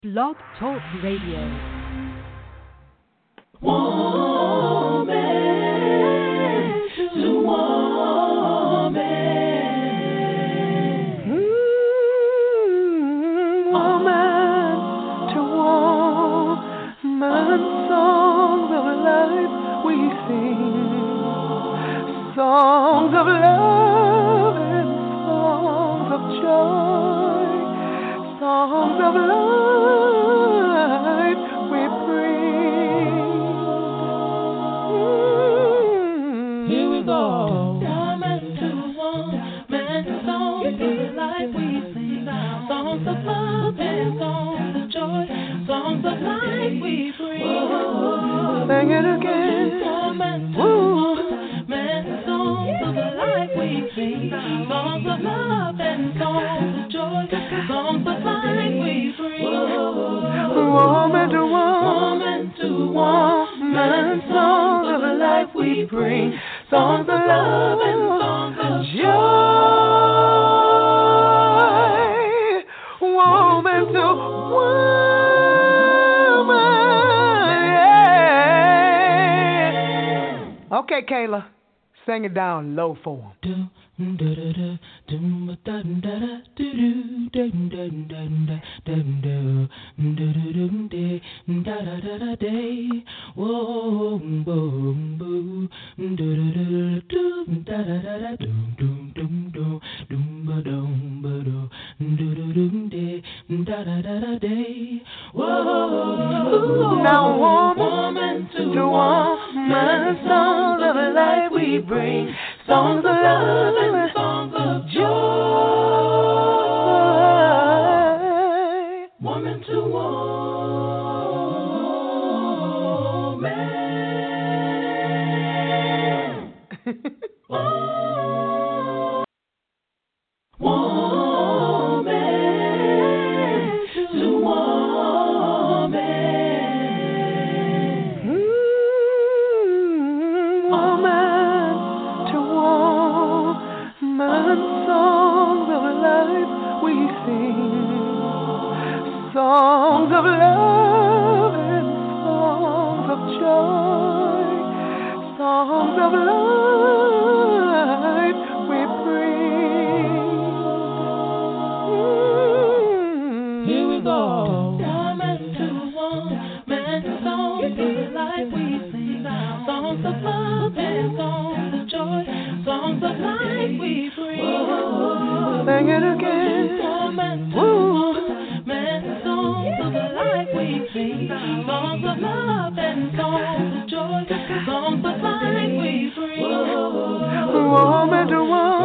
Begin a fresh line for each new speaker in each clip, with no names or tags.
Blog Talk Radio.
Woman to woman. Woman to woman. Songs of life we sing. Songs of love and songs of joy. Songs of life we bring. Here we go. Woman to woman, songs of life we sing. Songs of love and songs of joy. Songs of life we bring. Sing it again. Woman to woman, songs of life we sing. Songs of love and songs of joy. Songs of life we bring. Woman to woman, songs of life we bring. Songs of love and songs of joy. Woman to woman, yeah. Okay, Kayla, sing it down low for him. Now woman to woman, songs of life we bring. Songs of love and songs of joy. Woman to woman. Woman to woman. Woman to woman, songs of life we sing. Songs of love and songs of joy. Songs of life we bring. Here we go. Woman to woman, songs of life we sing. Songs of love and songs of joy. Songs of life we bring. Sing it again. Woman to woman, songs of life we sing. Songs of love and songs of joy. Songs of life we bring. Woman to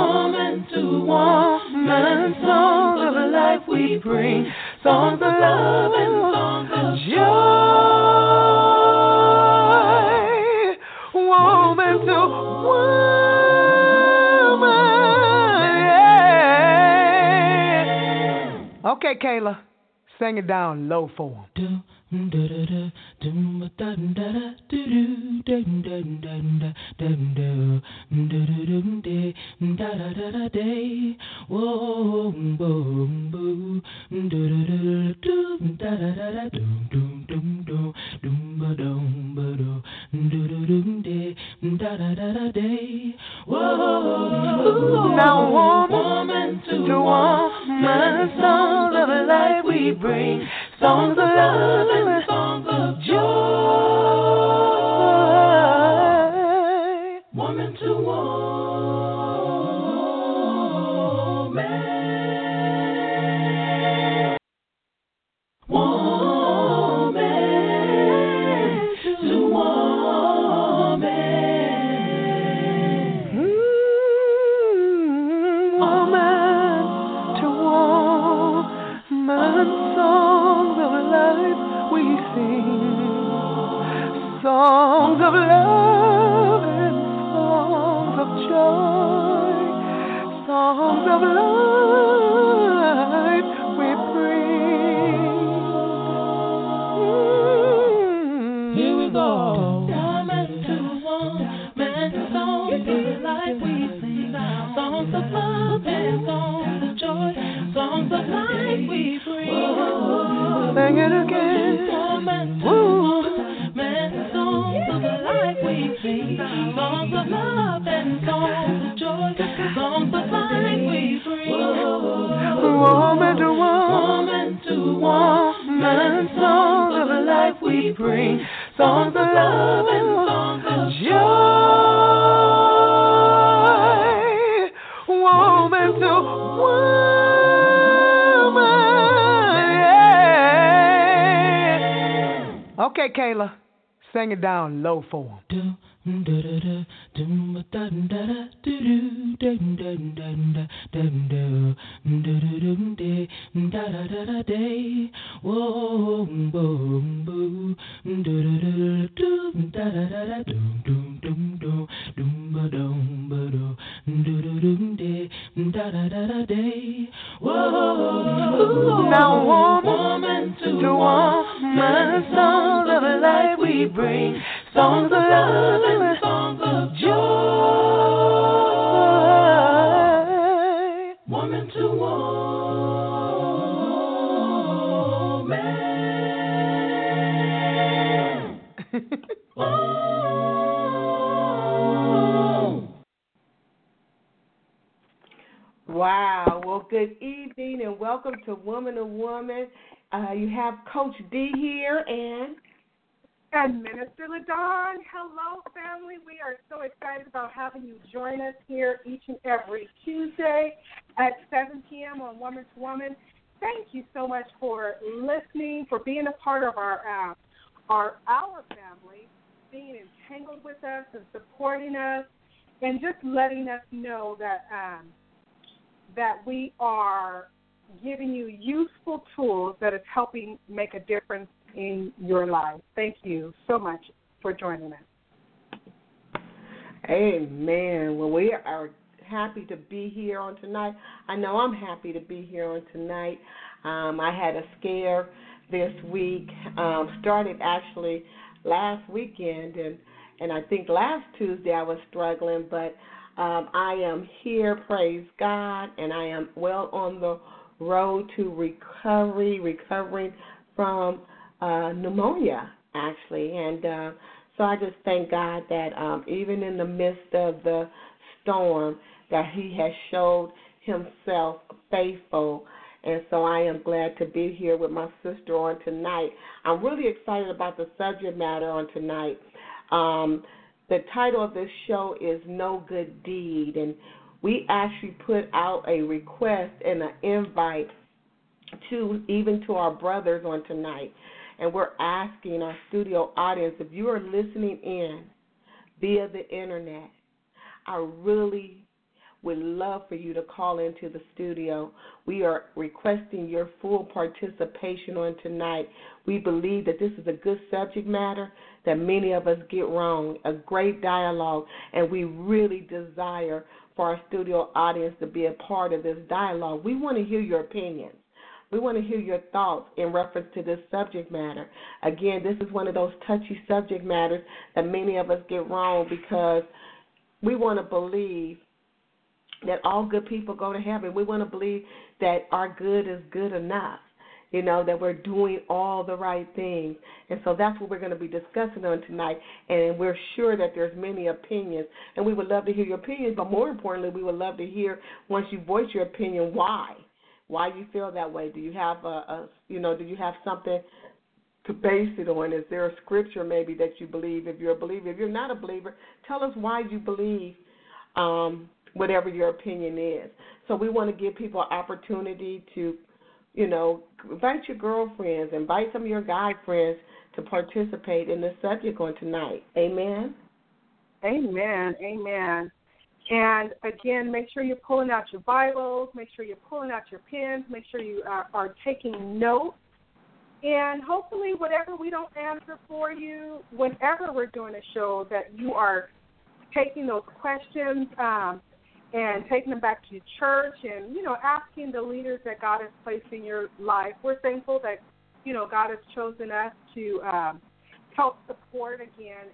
woman, songs of life we bring. Songs of love and songs of joy. Woman to woman, yeah. Okay, Kayla, sing it down low for him. Now woman to woman, songs of life we bring. Songs of love and songs of joy. Woman to woman. Woman to woman. Woman to woman, songs of life we sing. Songs of love and songs of joy. Songs of life we bring. Here we go. Woman to woman, songs of life we sing. Songs of love and songs of joy. Songs of life we bring. Sing it again. Woman to woman, songs of the life we sing, songs of love and songs of joy, songs of life we bring. Woman to woman, songs of the life we bring, songs of love and songs of joy. Woman to woman, yeah. Okay, Kayla, sing it down low for him. Now woman to woman, songs of the life we bring, songs of love and songs of joy. Woman to woman. Wow. Well, good evening and welcome to Woman to Woman. You have Coach D here and
Minister LaDawn. Hello, family. We are so excited about having you join us here each and every Tuesday at 7 p.m. on Woman to Woman. Thank you so much for listening, for being a part of our family, being entangled with us and supporting us, and just letting us know that that we are giving you useful tools that is helping make a difference in your life. Thank you so much for joining us.
Amen. Well, we are happy to be here on tonight. I know I'm happy to be here on tonight. I had a scare this week, started actually last weekend, and I think last Tuesday I was struggling, but I am here, praise God, and I am well on the road to recovering from pneumonia, actually. And so I just thank God that even in the midst of the storm, that he has showed himself faithful. And so I am glad to be here with my sister on tonight. I'm really excited about the subject matter on tonight. The title of this show is No Good Deed, and we actually put out a request and an invite even to our brothers on tonight. And we're asking our studio audience, if you are listening in via the internet, I really would love for you to call into the studio. We are requesting your full participation on tonight. We believe that this is a good subject matter that many of us get wrong, a great dialogue, and we really desire for our studio audience to be a part of this dialogue. We want to hear your opinions. We want to hear your thoughts in reference to this subject matter. Again, this is one of those touchy subject matters that many of us get wrong because we want to believe that all good people go to heaven. We want to believe that our good is good enough, that we're doing all the right things. And so that's what we're going to be discussing on tonight. And we're sure that there's many opinions. And we would love to hear your opinions, but more importantly, we would love to hear, once you voice your opinion, why you feel that way. Do you have do you have something to base it on? Is there a scripture maybe that you believe? If you're a believer, if you're not a believer, tell us why you believe whatever your opinion is. So we want to give people an opportunity to, invite your girlfriends, invite some of your guy friends to participate in the subject on tonight. Amen?
Amen. Amen. And, again, make sure you're pulling out your Bibles, make sure you're pulling out your pens, make sure you are taking notes. And hopefully whatever we don't answer for you, whenever we're doing a show, that you are taking those questions and taking them back to your church and, asking the leaders that God has placed in your life. We're thankful that, God has chosen us to help support again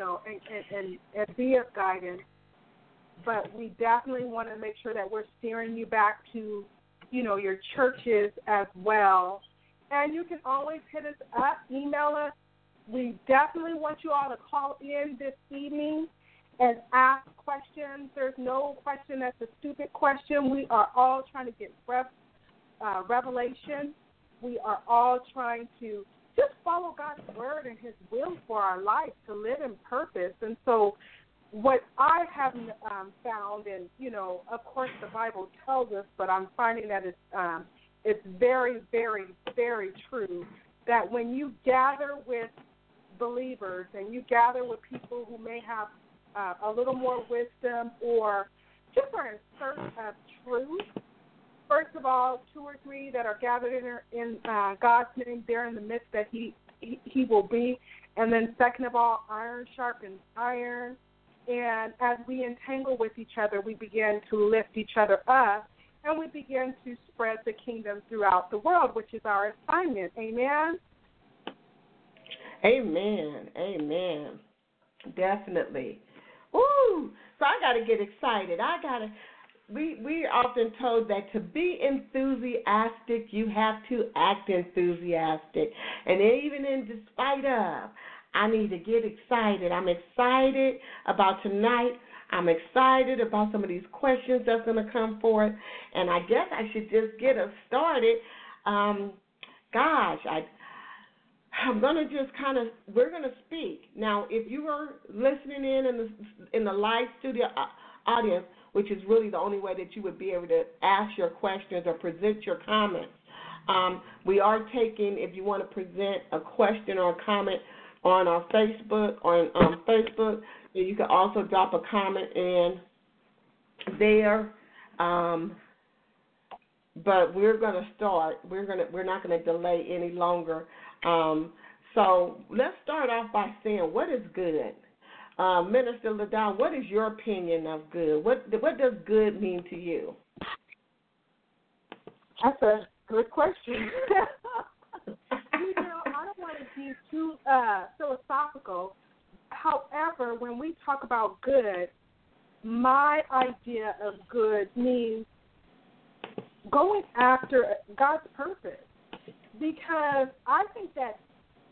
and be of guidance. But we definitely want to make sure that we're steering you back to, your churches as well. And you can always hit us up, email us. We definitely want you all to call in this evening and ask questions. There's no question that's a stupid question. We are all trying to get revelation. We are all trying to just follow God's word and his will for our life to live in purpose. And so what I have found, and, you know, of course the Bible tells us, but I'm finding that it's very, very, very true that when you gather with believers and you gather with people who may have a little more wisdom or just are in search of truth, first of all, 2 or 3 that are gathered in God's name, they're in the midst that he will be. And then second of all, iron sharpens iron. And as we entangle with each other, we begin to lift each other up, and we begin to spread the kingdom throughout the world, which is our assignment. Amen?
Amen. Amen. Definitely. Woo! So I got to get excited. We are often told that to be enthusiastic, you have to act enthusiastic. And even in despite of, I need to get excited. I'm excited about tonight. I'm excited about some of these questions that's going to come forth. And I guess I should just get us started. I'm going to just we're going to speak. Now, if you are listening in the live studio audience, which is really the only way that you would be able to ask your questions or present your comments, we are taking, if you want to present a question or a comment on our Facebook, you can also drop a comment in there. But we're going to start. We're not going to delay any longer. So let's start off by saying, what is good? Minister LaDon, what is your opinion of good? What does good mean to you?
That's a good question. I don't want to be too philosophical. However, when we talk about good, my idea of good means going after God's purpose. Because I think that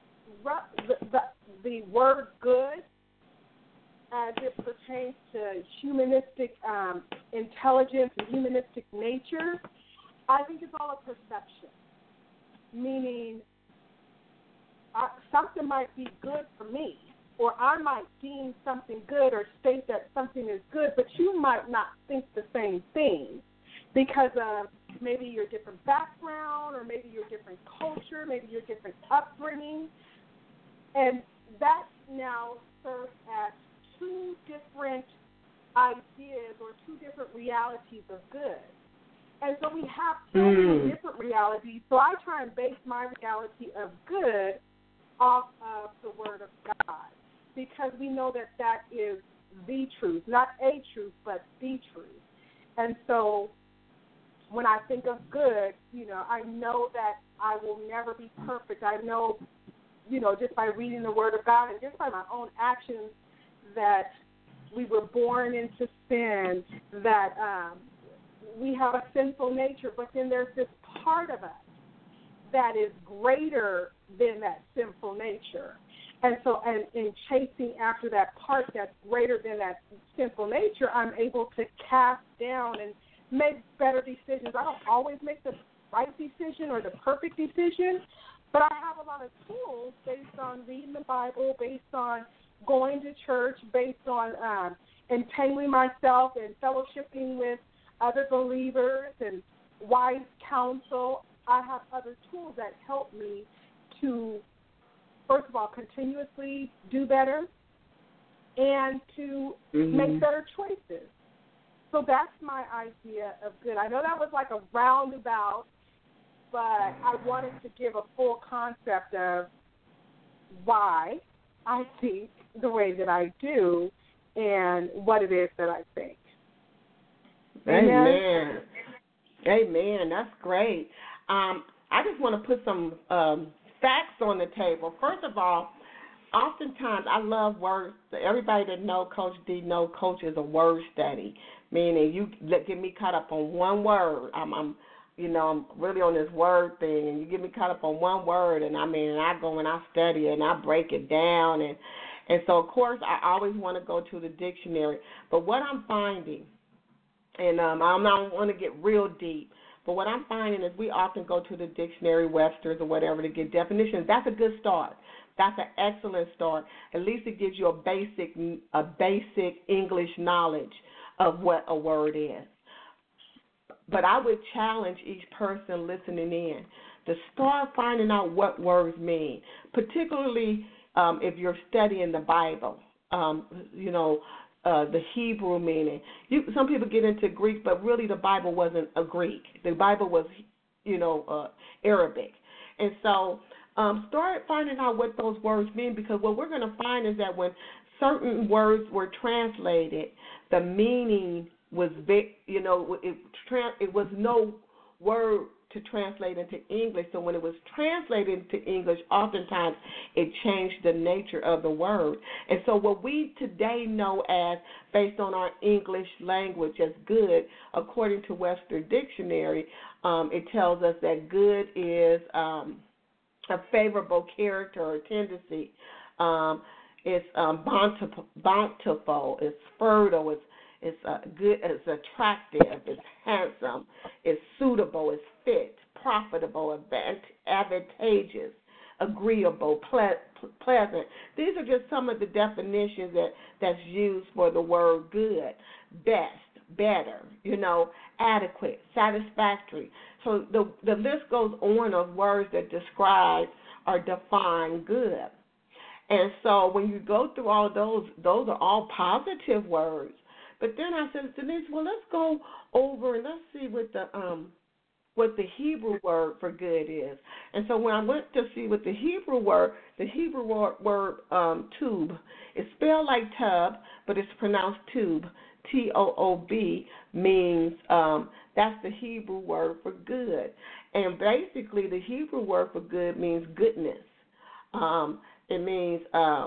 the word good, as it pertains to humanistic intelligence and humanistic nature, I think it's all a perception. Meaning, something might be good for me, or I might deem something good or state that something is good, but you might not think the same thing because of maybe your different background or maybe your different culture, maybe your different upbringing. And that now serves as 2 different ideas or 2 different realities of good. And so we have so many different realities. So I try and base my reality of good off of the Word of God because we know that that is the truth, not a truth, but the truth. And so when I think of good, I know that I will never be perfect. I know, just by reading the Word of God and just by my own actions that we were born into sin, that we have a sinful nature, but then there's this part of us that is greater than that sinful nature. And so in chasing after that part that's greater than that sinful nature, I'm able to cast down and make better decisions. I don't always make the right decision or the perfect decision, but I have a lot of tools based on reading the Bible, based on going to church, based on entangling myself and fellowshipping with other believers and wise counsel. I have other tools that help me to, first of all, continuously do better and to make better choices. So that's my idea of good. I know that was like a roundabout, but I wanted to give a full concept of why I think the way that I do and what it is that I think.
Amen. Amen. That's great. I just want to put some facts on the table. First of all, oftentimes I love words. Everybody that know Coach D know Coach is a word study, meaning you get me caught up on one word. I'm really on this word thing, and you get me caught up on one word, and I go and I study it, and I break it down, and so, of course, I always want to go to the dictionary. But what I'm finding, and I don't want to get real deep, but what I'm finding is we often go to the dictionary, Webster's or whatever, to get definitions. That's a good start. That's an excellent start. At least it gives you a basic English knowledge of what a word is. But I would challenge each person listening in to start finding out what words mean, particularly if you're studying the Bible, the Hebrew meaning. Some people get into Greek, but really the Bible wasn't a Greek. The Bible was, Arabic. And so start finding out what those words mean, because what we're going to find is that when certain words were translated, the meaning was, it was no word to translate into English. So when it was translated into English, oftentimes it changed the nature of the word. And so what we today know as, based on our English language, as good, according to Webster Dictionary, it tells us that good is a favorable character or tendency. It's bountiful, it's fertile, it's good, it's attractive, it's handsome, it's suitable, it's fit, profitable, advantageous, agreeable, pleasant. These are just some of the definitions that's used for the word good. Best, better, adequate, satisfactory. So the list goes on of words that describe or define good. And so when you go through all of those are all positive words. But then I said, Denise, well, let's go over and let's see what the Hebrew word for good is. And so when I went to see what the Hebrew word tube, it's spelled like tub, but it's pronounced tube, T-O-O-B, means that's the Hebrew word for good. And basically the Hebrew word for good means goodness. It means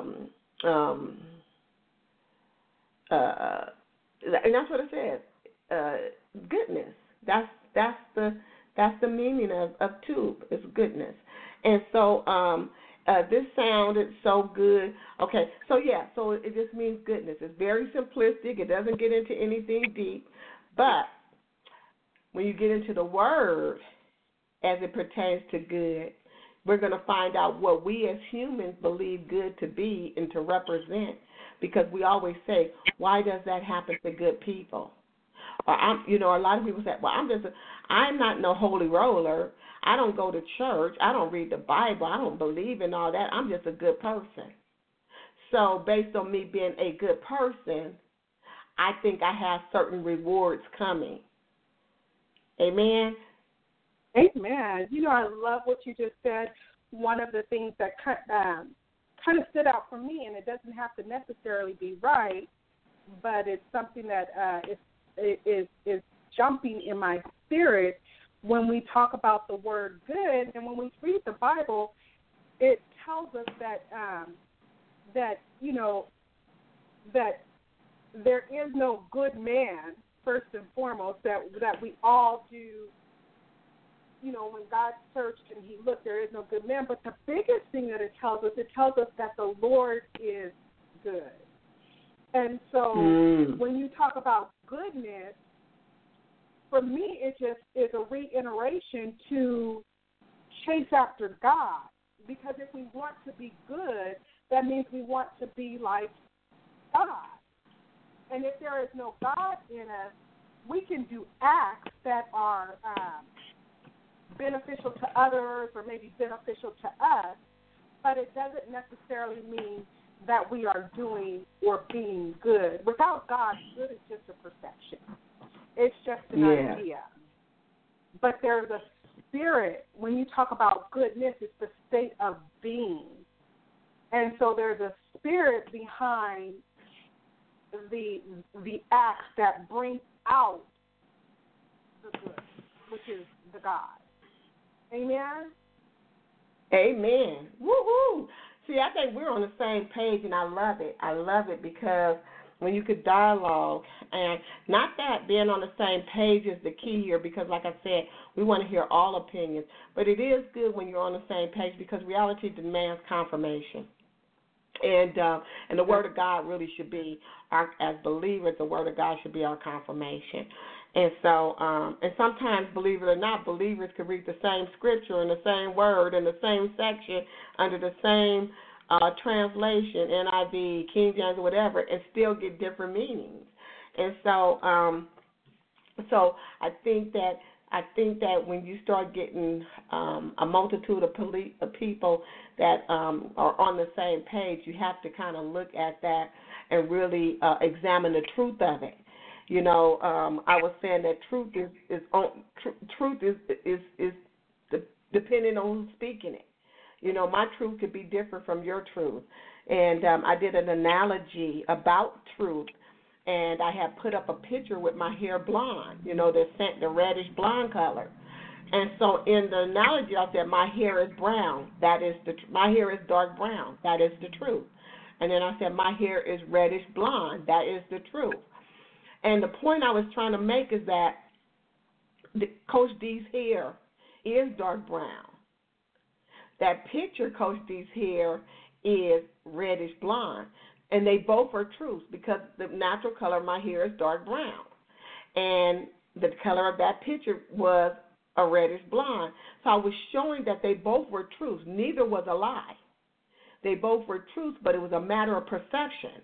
and that's what it says. Goodness. That's the meaning of tube. It's goodness. And so this sounded so good. Okay, so it just means goodness. It's very simplistic. It doesn't get into anything deep. But when you get into the word as it pertains to good, we're going to find out what we as humans believe good to be and to represent. Because we always say, why does that happen to good people? Or a lot of people say, well, I'm not no holy roller. I don't go to church. I don't read the Bible. I don't believe in all that. I'm just a good person. So based on me being a good person, I think I have certain rewards coming. Amen?
Amen. I love what you just said. One of the things that kind of stood out for me, and it doesn't have to necessarily be right, but it's something that is jumping in my spirit when we talk about the word good. And when we read the Bible, it tells us that that there is no good man, first and foremost, that we all do. When God searched and he looked, there is no good man. But the biggest thing that it tells us that the Lord is good. And so when you talk about goodness, for me, it just is a reiteration to chase after God. Because if we want to be good, that means we want to be like God. And if there is no God in us, we can do acts that are beneficial to others or maybe beneficial to us, but it doesn't necessarily mean that we are doing or being good. Without God, good is just a perception. It's just an idea. But there's a spirit. When you talk about goodness, it's the state of being. And so there's a spirit behind the acts that bring out the good, which is the God. Amen?
Amen. Woo-hoo. See, I think we're on the same page, and I love it. I love it because when you could dialogue, and not that being on the same page is the key here, because like I said, we want to hear all opinions, but it is good when you're on the same page because reality demands confirmation. And the Word of God really should be, as believers, the Word of God should be our confirmation. And so, and sometimes, believe it or not, believers could read the same scripture and the same word in the same section under the same translation, NIV, King James, or whatever, and still get different meanings. And so, so I think that when you start getting a multitude of people that are on the same page, you have to kind of look at that and really examine the truth of it. You know, I was saying that truth is depending on who's speaking it. You know, my truth could be different from your truth. And I did an analogy about truth, and I had put up a picture with my hair blonde, you know, the reddish blonde color. And so in the analogy, I said my hair is brown. My hair is dark brown. That is the truth. And then I said my hair is reddish blonde. That is the truth. And the point I was trying to make is that Coach D's hair is dark brown. That picture, Coach D's hair is reddish blonde. And they both are truths because the natural color of my hair is dark brown. And the color of that picture was a reddish blonde. So I was showing that they both were truths. Neither was a lie. They both were truths, but it was a matter of perception.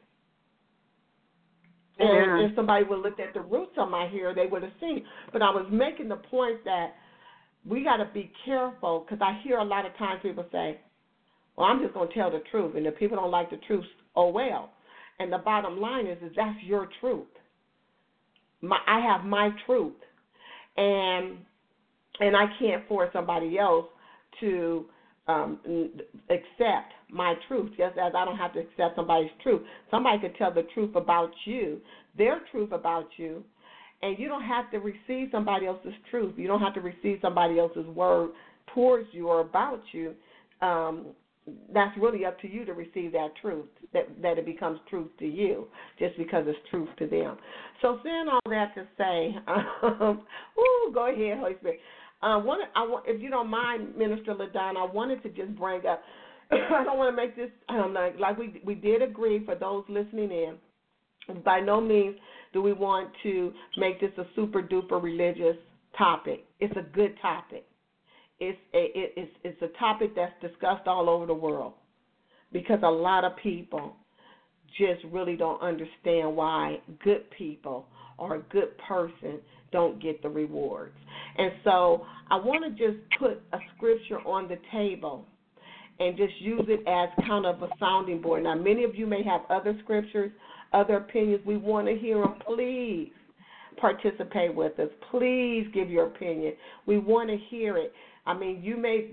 And if somebody would have looked at the roots of my hair, they would have seen. But I was making the point that we got to be careful, because I hear a lot of times people say, well, I'm just going to tell the truth. And if people don't like the truth, oh, well. And the bottom line is that's your truth. I have my truth. And I can't force somebody else to accept my truth, just as I don't have to accept somebody's truth. Somebody could tell the truth about you, their truth about you, and you don't have to receive somebody else's truth. You don't have to receive somebody else's word towards you or about you. That's really up to you to receive that truth, that it becomes truth to you just because it's truth to them. So saying all that to say, go ahead, Holy Spirit. If you don't mind, Minister LaDonna, I wanted to just bring up, I don't want to make this, like we did agree for those listening in, by no means do we want to make this a super-duper religious topic. It's a good topic. It's a topic that's discussed all over the world because a lot of people just really don't understand why good people or a good person don't get the rewards. And so I want to just put a scripture on the table and just use it as kind of a sounding board. Now, many of you may have other scriptures, other opinions. We want to hear them. Please participate with us. Please give your opinion. We want to hear it. I mean, you may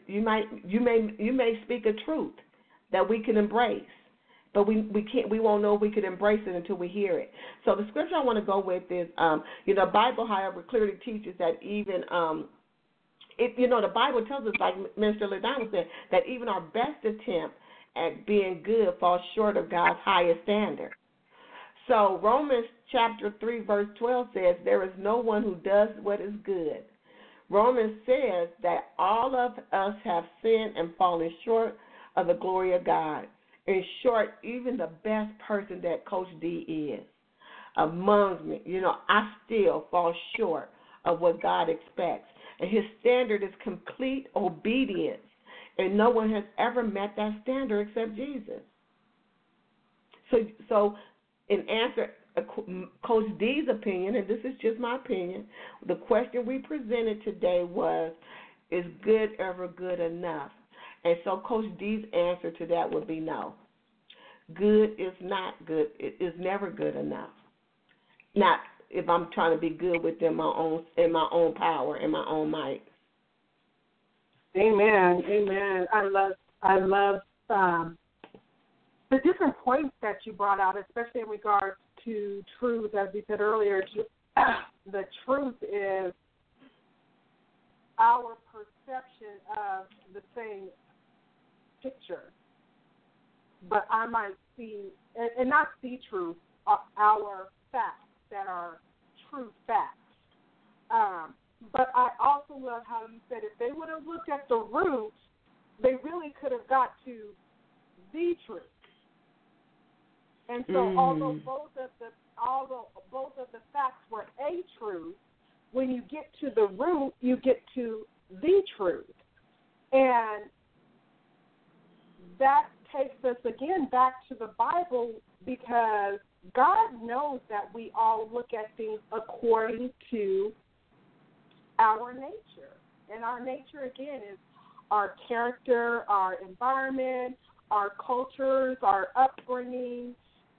speak a truth that we can embrace, but we won't know if we could embrace it until we hear it. So the scripture I want to go with is, the Bible, however, clearly teaches that even the Bible tells us, like Minister LaDonna said, that even our best attempt at being good falls short of God's highest standard. So Romans chapter 3, verse 12 says, there is no one who does what is good. Romans says that all of us have sinned and fallen short of the glory of God. In short, even the best person that Coach D is among me, I still fall short of what God expects. And his standard is complete obedience. And no one has ever met that standard except Jesus. So in answer Coach D's opinion, and this is just my opinion, the question we presented today was, is good ever good enough? And so Coach D's answer to that would be no. Good is not good. It is never good enough. Not if I'm trying to be good within my own power and my own might.
Amen. Amen. I love the different points that you brought out, especially in regards to truth. As we said earlier, the truth is our perception of the same picture. But I might see, and not see truth, our facts that are true facts. But I also love how you said if they would have looked at the roots, they really could have got to the truth. And so, although both of the facts were a truth, when you get to the root, you get to the truth, and that takes us again back to the Bible, because God knows that we all look at things according to our nature. And our nature, again, is our character, our environment, our cultures, our upbringing.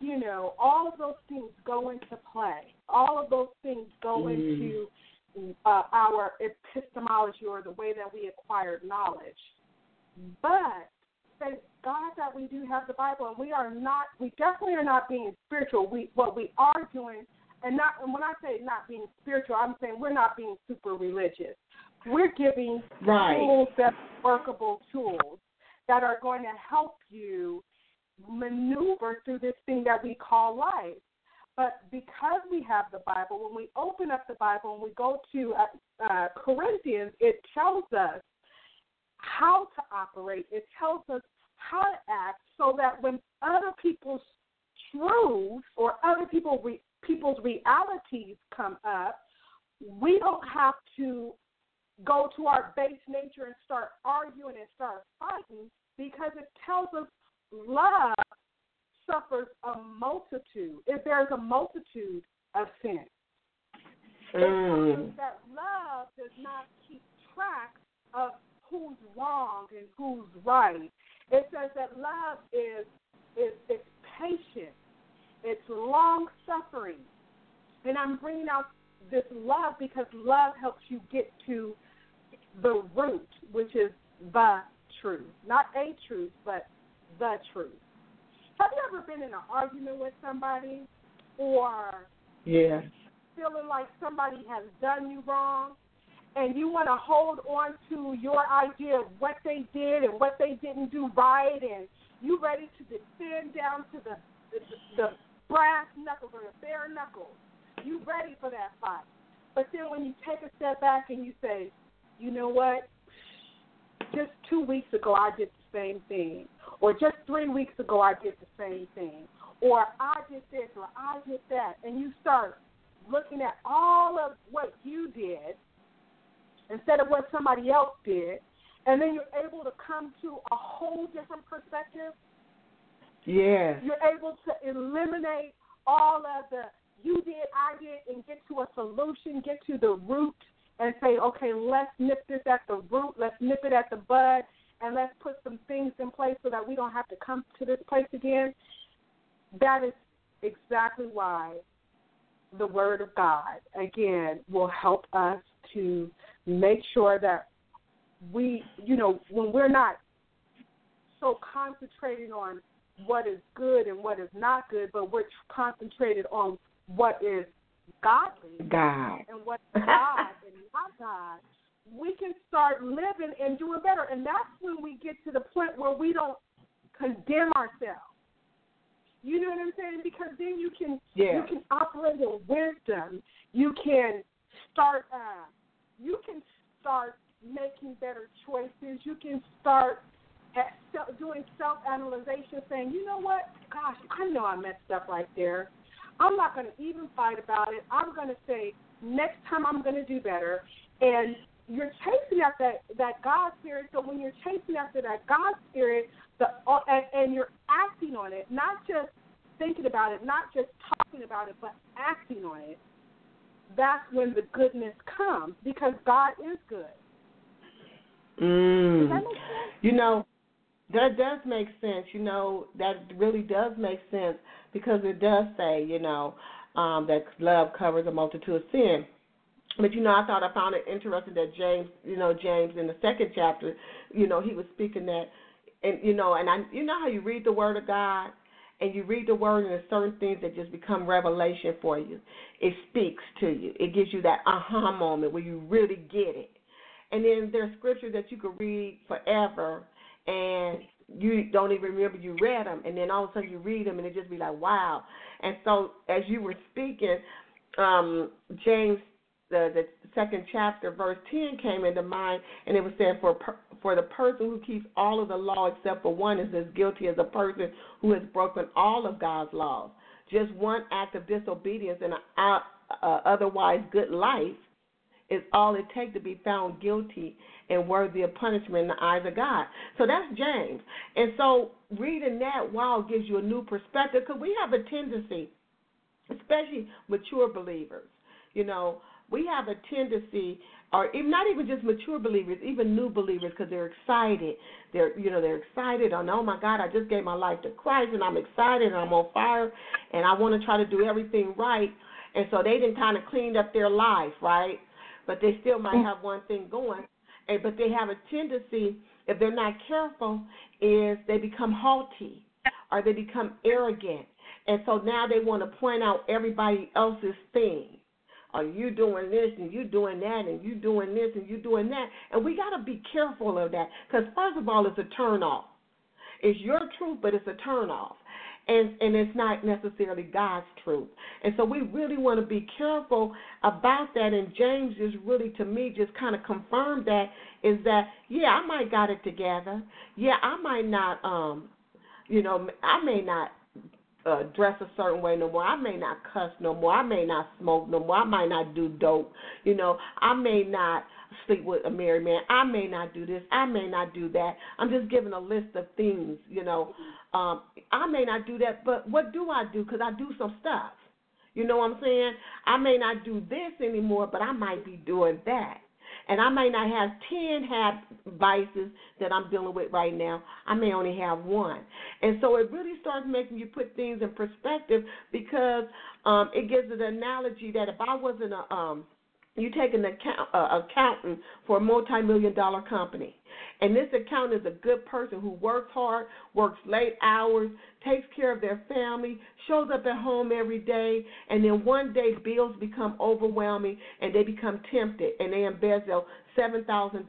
All of those things go into play. All of those things go into our epistemology, or the way that we acquired knowledge. But thank God that we do have the Bible, and we definitely are not being spiritual. What we are doing, and when I say not being spiritual, I'm saying we're not being super religious. We're giving tools, that workable tools that are going to help you maneuver through this thing that we call life. But because we have the Bible, when we open up the Bible and we go to Corinthians, it tells us how to operate. It tells us how to act, so that when other people's truths or other people's realities come up, we don't have to go to our base nature and start arguing and start fighting, because it tells us love suffers a multitude. If there's a multitude of sins, it tells us that love does not keep track of who's wrong and who's right. It says that love is patient. It's long-suffering. And I'm bringing out this love because love helps you get to the root, which is the truth. Not a truth, but the truth. Have you ever been in an argument with somebody, or feeling like somebody has done you wrong, and you want to hold on to your idea of what they did and what they didn't do right, and you ready to descend down to the brass knuckles or the bare knuckles? You ready for that fight. But then when you take a step back and you say, you know what, just 2 weeks ago I did the same thing, or just 3 weeks ago I did the same thing, or I did this or I did that, and you start looking at all of what you did instead of what somebody else did, and then you're able to come to a whole different perspective.
Yes.
You're able to eliminate all of the you did, I did, and get to a solution, get to the root, and say, okay, let's nip this at the root, let's nip it at the bud, and let's put some things in place so that we don't have to come to this place again. That is exactly why the Word of God, again, will help us to make sure that we, when we're not so concentrated on what is good and what is not good, but we're concentrated on what is godly and what is God and not God, we can start living and doing better. And that's when we get to the point where we don't condemn ourselves. You know what I'm saying? Because then you can operate in wisdom. You can start making better choices. You can start doing self-analyzation, saying, you know what, gosh, I know I messed up right there. I'm not going to even fight about it. I'm going to say, next time I'm going to do better. And you're chasing after that God spirit. So when you're chasing after that God spirit, and you're acting on it, not just thinking about it, not just talking about it, but acting on it, that's when the goodness comes, because God is good. Does that make sense?
That does make sense. That really does make sense, because it does say, that love covers a multitude of sin. But, I found it interesting that James in the second chapter, he was speaking that, and, and how you read the Word of God, and you read the Word, and there's certain things that just become revelation for you. It speaks to you. It gives you that aha moment where you really get it. And then there's scripture that you could read forever, and you don't even remember you read them, and then all of a sudden you read them, and it just be like, wow. And so as you were speaking, James, the second chapter, verse 10 came into mind, and it was saying, for the person who keeps all of the law except for one is as guilty as a person who has broken all of God's laws. Just one act of disobedience in an otherwise good life is all it takes to be found guilty and worthy of punishment in the eyes of God. So that's James. And so reading that, wow, gives you a new perspective, because we have a tendency, especially mature believers, we have a tendency, or even, not even just mature believers, even new believers, because they're excited. They're excited, and oh my God, I just gave my life to Christ, and I'm excited, and I'm on fire, and I want to try to do everything right. And so they didn't kind of cleaned up their life, right? But they still might have one thing going. But they have a tendency, if they're not careful, is they become haughty or they become arrogant. And so now they want to point out everybody else's thing. Are you doing this and you doing that and you doing this and you doing that? And we got to be careful of that, because first of all, it's a turnoff. It's your truth, but it's a turnoff. And it's not necessarily God's truth. And so we really want to be careful about that. And James just really, to me, just kind of confirmed that, is that, yeah, I might got it together. Yeah, I might not, I may not dress a certain way no more. I may not cuss no more. I may not smoke no more. I might not do dope. I may not sleep with a married man. I may not do this. I may not do that. I'm just giving a list of things, I may not do that, but what do I do? Because I do some stuff. You know what I'm saying? I may not do this anymore, but I might be doing that. And I may not have 10 vices that I'm dealing with right now. I may only have one. And so it really starts making you put things in perspective, because it gives an analogy that if I wasn't you take an accountant for a multi-million-dollar company, and this accountant is a good person who works hard, works late hours, takes care of their family, shows up at home every day, and then one day bills become overwhelming and they become tempted and they embezzle $7,000,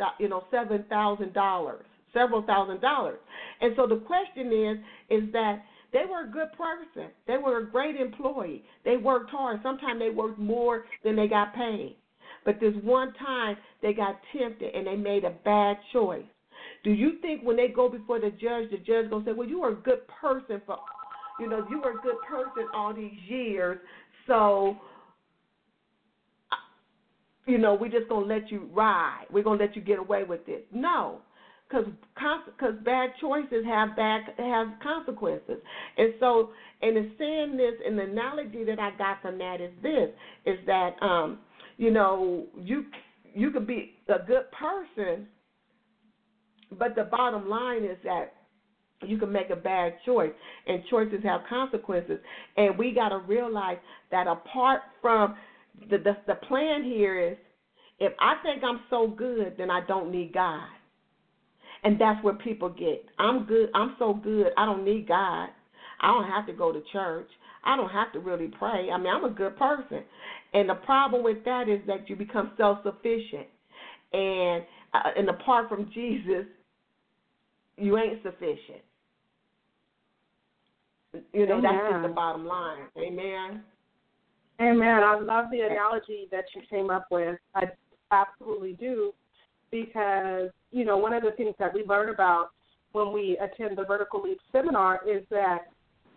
several thousand dollars. And so the question is that they were a good person. They were a great employee. They worked hard. Sometimes they worked more than they got paid. But this one time they got tempted and they made a bad choice. Do you think when they go before the judge going to say, well, you were a good person you were a good person all these years, so, we're just going to let you ride. We're going to let you get away with it. No, because bad choices have consequences. And so, and in saying this, an analogy that I got from that is that, you could be a good person, but the bottom line is that you can make a bad choice, and choices have consequences. And we got to realize that apart from the plan here is, if I think I'm so good, then I don't need God. And that's where people get, I'm good, I'm so good, I don't need God. I don't have to go to church. I don't have to really pray. I mean, I'm a good person. And the problem with that is that you become self-sufficient. And apart from Jesus, you ain't sufficient.
Amen.
That's just the bottom line. Amen.
Amen. I love the analogy that you came up with. I absolutely do, because, one of the things that we learn about when we attend the Vertical Leap seminar is that,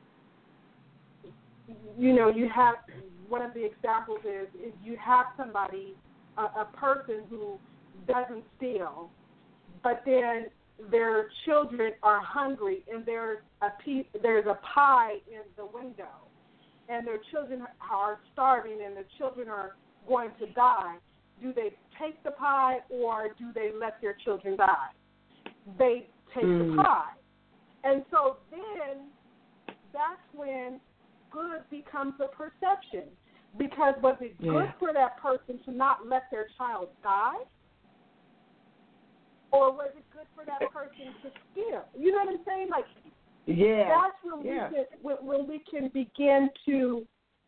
you have, one of the examples is you have somebody, a person who doesn't steal, but then their children are hungry and there's a pie in the window, and their children are starving and the children are going to die. Do they take the pie or do they let their children die? They take the pie. And so then that's when good becomes a perception. Because was it good for that person to not let their child die? Or was it good for that person to steal? You know what I'm saying? Like, that's when we can begin to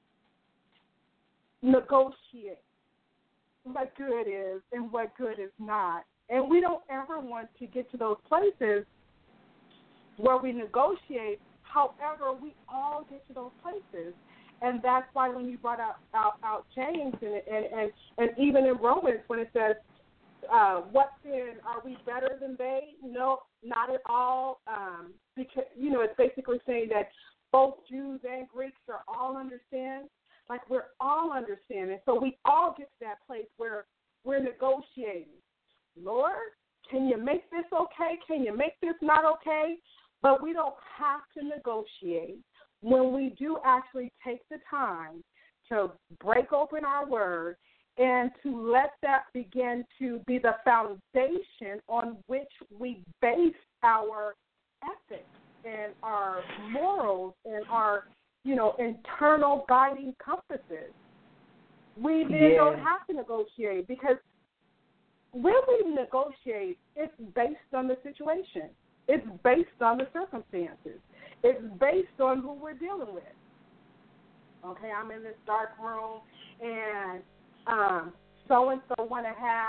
negotiate what good is and what good is not. And we don't ever want to get to those places where we negotiate. However, we all get to those places. And that's why when you brought out James and even in Romans when it says, what then, are we better than they? No, not at all. Because, it's basically saying that both Jews and Greeks are all understand. Like we're all understanding. So we all get to that place where we're negotiating. Lord, can you make this okay? Can you make this not okay? But we don't have to negotiate when we do actually take the time to break open our word and to let that begin to be the foundation on which we base our ethics and our morals and our, internal guiding compasses. We then don't have to negotiate because when we negotiate, it's based on the situation. It's based on the circumstances. It's based on who we're dealing with. Okay, I'm in this dark room, and so-and-so want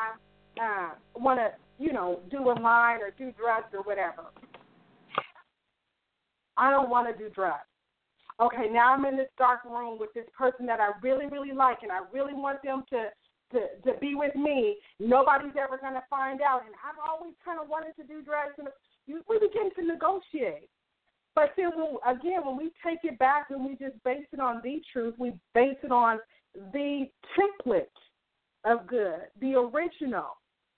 to do a line or do drugs or whatever. I don't want to do drugs. Okay, now I'm in this dark room with this person that I really, really like, and I really want them to be with me. Nobody's ever going to find out, and I've always kind of wanted to do drugs. And we begin to negotiate. But then, when we take it back and we just base it on the truth, we base it on the template of good, the original,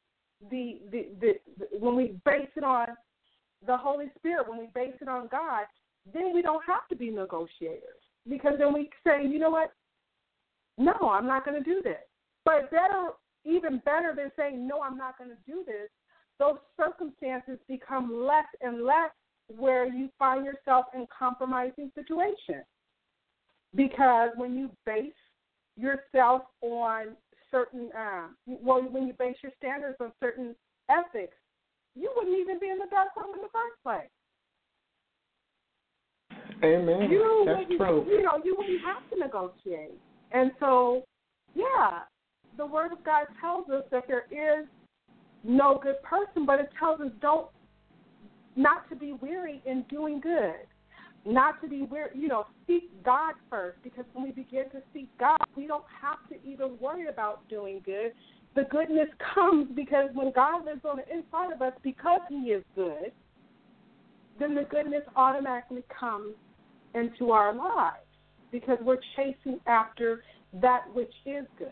when we base it on the Holy Spirit, when we base it on God, then we don't have to be negotiators. Because then we say, you know what? No, I'm not going to do this. But even better than saying, no, I'm not going to do this, those circumstances become less and less where you find yourself in compromising situations. Because when you base yourself on certain, when you base your standards on certain ethics, you wouldn't even be in the dark room in the first place.
Amen. That's true.
You wouldn't have to negotiate. And so, the Word of God tells us that there is no good person, but it tells us not to be weary in doing good, not to be weary, seek God first, because when we begin to seek God, we don't have to even worry about doing good. The goodness comes because when God lives on the inside of us, because He is good, then the goodness automatically comes into our lives because we're chasing after that which is good.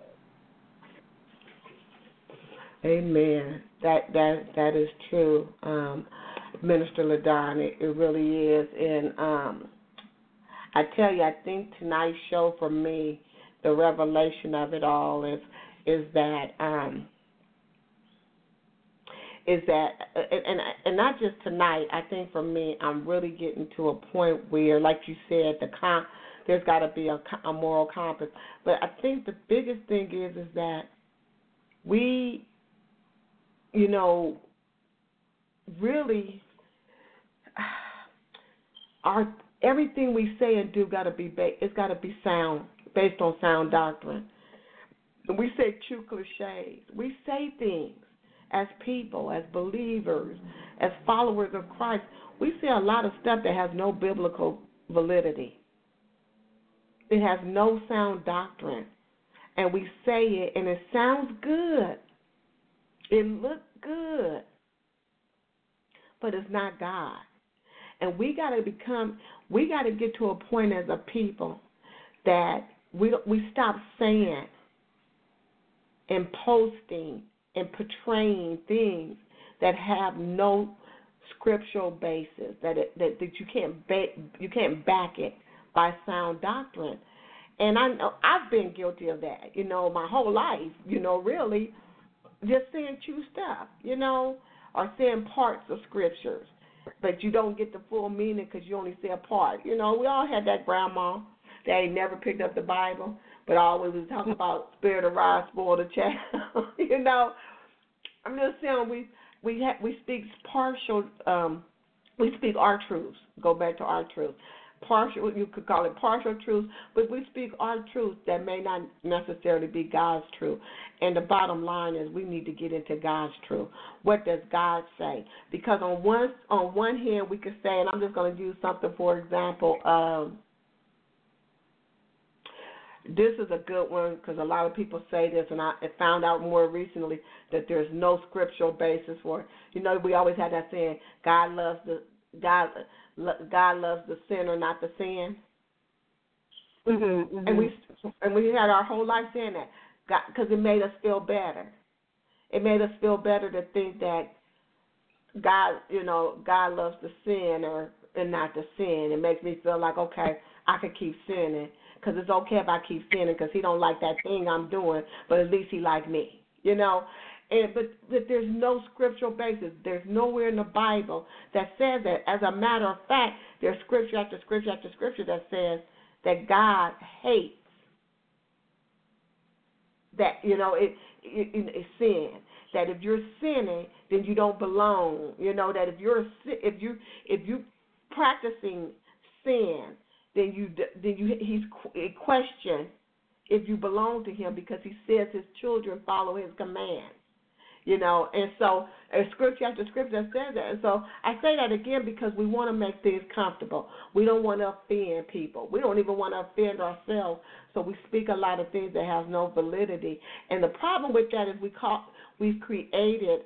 Amen. That is true, Minister LaDon. It really is. And I tell you, I think tonight's show for me, the revelation of it all is that and not just tonight. I think for me, I'm really getting to a point where, like you said, there's got to be a moral compass. But I think the biggest thing is that we, really, everything we say and do it's got to be sound, based on sound doctrine. We say true cliches. We say things as people, as believers, as followers of Christ. We say a lot of stuff that has no biblical validity. It has no sound doctrine. And we say it, and it sounds good. It looks good. But it's not God. And we got to get to a point as a people that we stop saying and posting and portraying things that have no scriptural basis, that you can't back it by sound doctrine. And I know I've been guilty of that, my whole life, really just saying true stuff, or saying parts of scriptures, but you don't get the full meaning because you only say a part. We all had that grandma that ain't never picked up the Bible, but always was talking about spirit of rise, spoil the child. I'm just saying we speak partial. We speak our truths. Go back to our truth, partial, you could call it partial truth, but we speak our truth that may not necessarily be God's truth. And the bottom line is we need to get into God's truth. What does God say? Because on one hand we could say, and I'm just going to use something for example. This is a good one because a lot of people say this, and I found out more recently that there's no scriptural basis for it. You know, we always have that saying, God loves the sinner, not the sin.
Mm-hmm, mm-hmm.
And we had our whole life saying that because it made us feel better. It made us feel better to think that God loves the sinner and not the sin. It makes me feel like, okay, I could keep sinning. Because it's okay if I keep sinning because he don't like that thing I'm doing, but at least he like me, you know. But there's no scriptural basis. There's nowhere in the Bible that says that. As a matter of fact, there's scripture after scripture after scripture that says that God hates that, you know, it's sin. That if you're sinning, then you don't belong. You know, that if you practicing sin, then he's questioned if you belong to him because he says his children follow his commands, you know. And so scripture after scripture says that. And so I say that again because we want to make things comfortable. We don't want to offend people. We don't even want to offend ourselves. So we speak a lot of things that have no validity. And the problem with that is we've created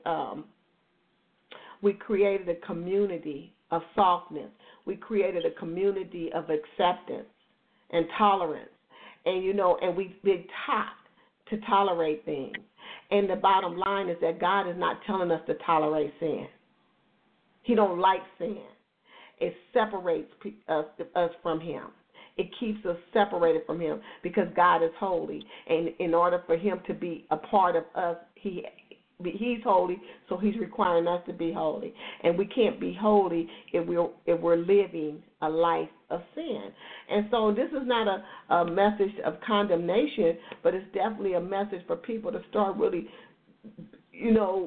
a community of softness. We created a community of acceptance and tolerance. And, you know, and we've been taught to tolerate things. And the bottom line is that God is not telling us to tolerate sin. He don't like sin. It separates us from him. It keeps us separated from him because God is holy. And in order for him to be a part of us, he's holy, so he's requiring us to be holy. And we can't be holy if we're living a life of sin. And so this is not a message of condemnation, but it's definitely a message for people to start really, you know,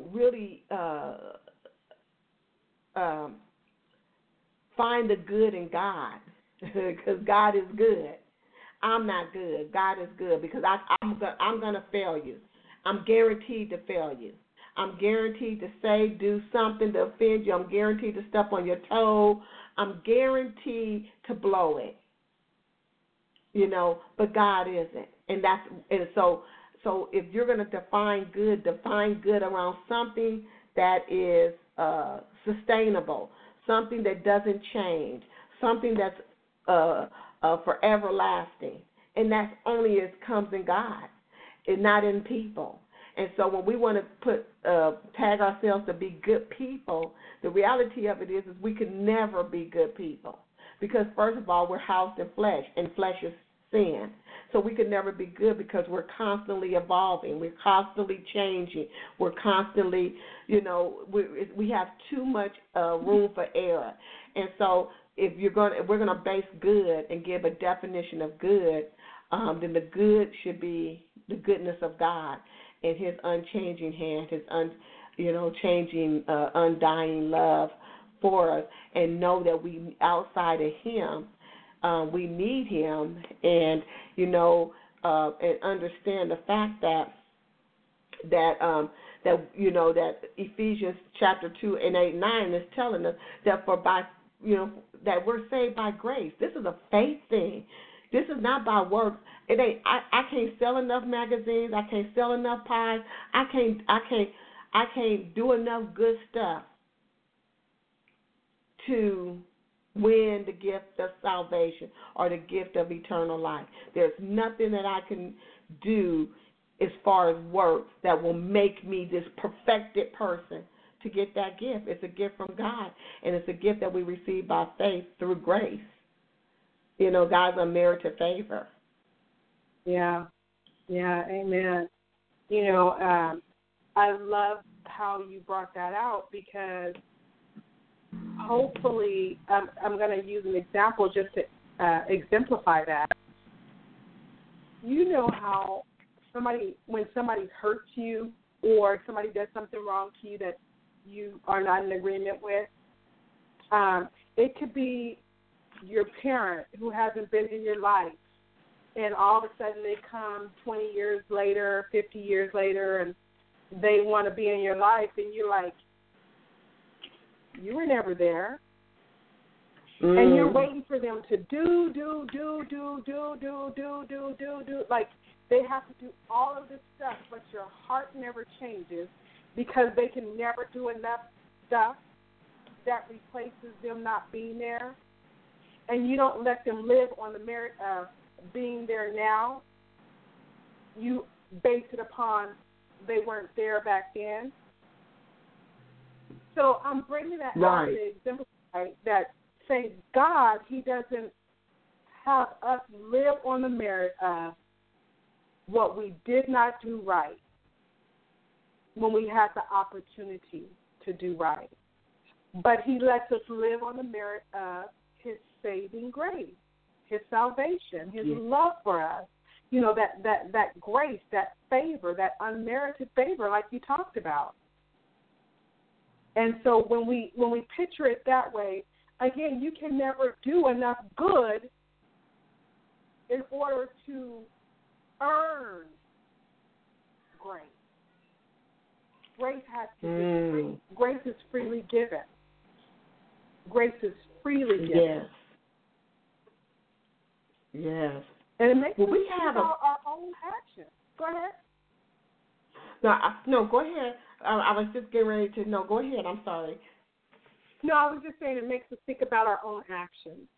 find the good in God because God is good. I'm not good. God is good because I'm going to fail you. I'm guaranteed to fail you. I'm guaranteed to say, do something to offend you. I'm guaranteed to step on your toe. I'm guaranteed to blow it. You know, but God isn't. And so if you're going to define good around something that is sustainable, something that doesn't change, something that's forever lasting. And that's only as comes in God. And not in people. And so when we want to tag ourselves to be good people, the reality of it is we can never be good people. Because first of all, we're housed in flesh, and flesh is sin. So we can never be good because we're constantly evolving. We're constantly changing. We're constantly, you know, we have too much room for error. And so if we're going to base good and give a definition of good, then the good should be the goodness of God and his unchanging hand, his changing, undying love for us, and know that we outside of him, we need him, and and understand the fact that Ephesians chapter 2 and 8-9 is telling us that that we're saved by grace. This is a faith thing. This is not by works. It ain't. I can't sell enough magazines. I can't sell enough pies. I can't do enough good stuff to win the gift of salvation or the gift of eternal life. There's nothing that I can do as far as works that will make me this perfected person to get that gift. It's a gift from God, and it's a gift that we receive by faith through grace. God's unmerited favor.
Yeah, amen. I love how you brought that out because hopefully I'm going to use an example just to exemplify that. You know how when somebody hurts you or somebody does something wrong to you that you are not in agreement with, it could be your parent who hasn't been in your life, and all of a sudden they come 20 years later, 50 years later, and they want to be in your life, and you're like, you were never there. And you're waiting for them to do. Like, they have to do all of this stuff, but your heart never changes because they can never do enough stuff that replaces them not being there. And you don't let them live on the merit of being there now. You base it upon they weren't there back then. So I'm bringing that out to exemplify that, say, God, he doesn't have us live on the merit of what we did not do right when we had the opportunity to do right. But he lets us live on the merit of his saving grace, his salvation, his love for us. You know, that grace, that favor, that unmerited favor like you talked about. And so when we picture it that way, again, you can never do enough good in order to earn grace. Grace has to be free. Grace is freely given. Grace is freely given.
Yes.
And it makes us
we have
our own actions. Go ahead.
No, go ahead. I was just getting ready to. No, go ahead. I'm sorry.
No, I was just saying it makes us think about our own actions.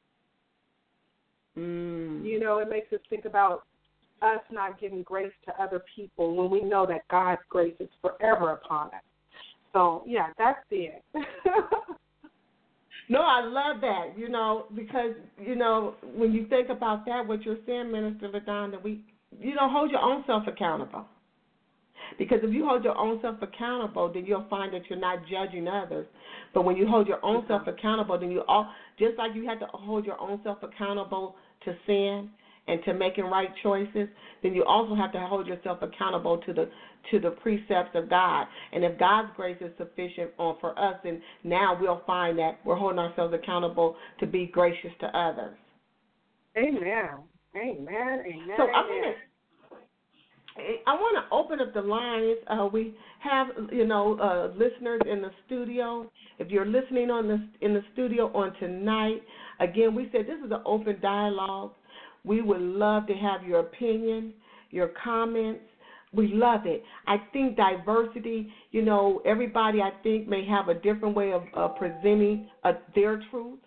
You know, it makes us think about us not giving grace to other people when we know that God's grace is forever upon us. So, yeah, that's it.
No, I love that, you know, because, you know, when you think about that, what you're saying, Minister LaDon, that you don't hold your own self accountable. Because if you hold your own self accountable, then you'll find that you're not judging others. But when you hold your own self accountable, then just like you have to hold your own self accountable to sin and to making right choices, then you also have to hold yourself accountable to the precepts of God. And if God's grace is sufficient for us, then now we'll find that we're holding ourselves accountable to be gracious to others.
Amen.
So I want to open up the lines. We have, listeners in the studio. If you're listening in the studio on tonight, again, we said this is an open dialogue. We would love to have your opinion, your comments. We love it. I think diversity, everybody, I think, may have a different way of presenting their truth.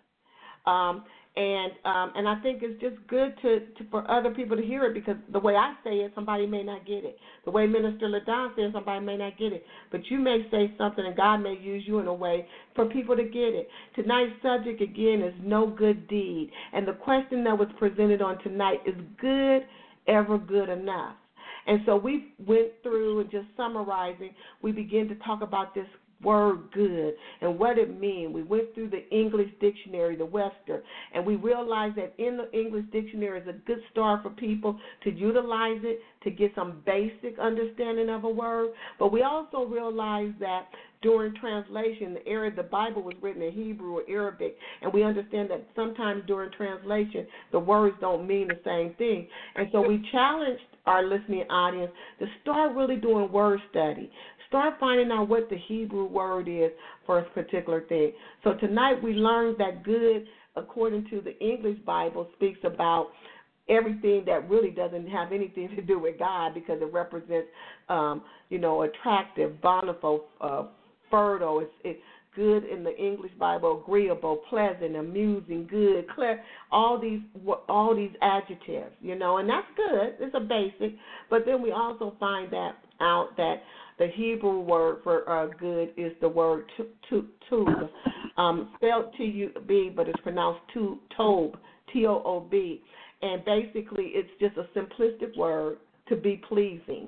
And I think it's just good for other people to hear it, because the way I say it, somebody may not get it. The way Minister LaDon says, somebody may not get it. But you may say something, and God may use you in a way for people to get it. Tonight's subject, again, is no good deed. And the question that was presented on tonight is, good ever good enough? And so we went through, and just summarizing, we began to talk about this word good and what it means. We went through the English dictionary, the Webster, and we realized that in the English dictionary is a good start for people to utilize it to get some basic understanding of a word. But we also realized that during translation, the area the Bible was written in Hebrew or Arabic, and we understand that sometimes during translation the words don't mean the same thing. And so we challenged our listening audience to start really doing word study. Start finding out what the Hebrew word is for a particular thing. So tonight we learned that good, according to the English Bible, speaks about everything that really doesn't have anything to do with God, because it represents, attractive, bountiful, fertile. It's good in the English Bible, agreeable, pleasant, amusing, good, clear, all these adjectives, and that's good. It's a basic. But then we also find out that the Hebrew word for good is the word tub, spelled T-U-B, but it's pronounced tob, T-O-O-B. And basically it's just a simplistic word, to be pleasing.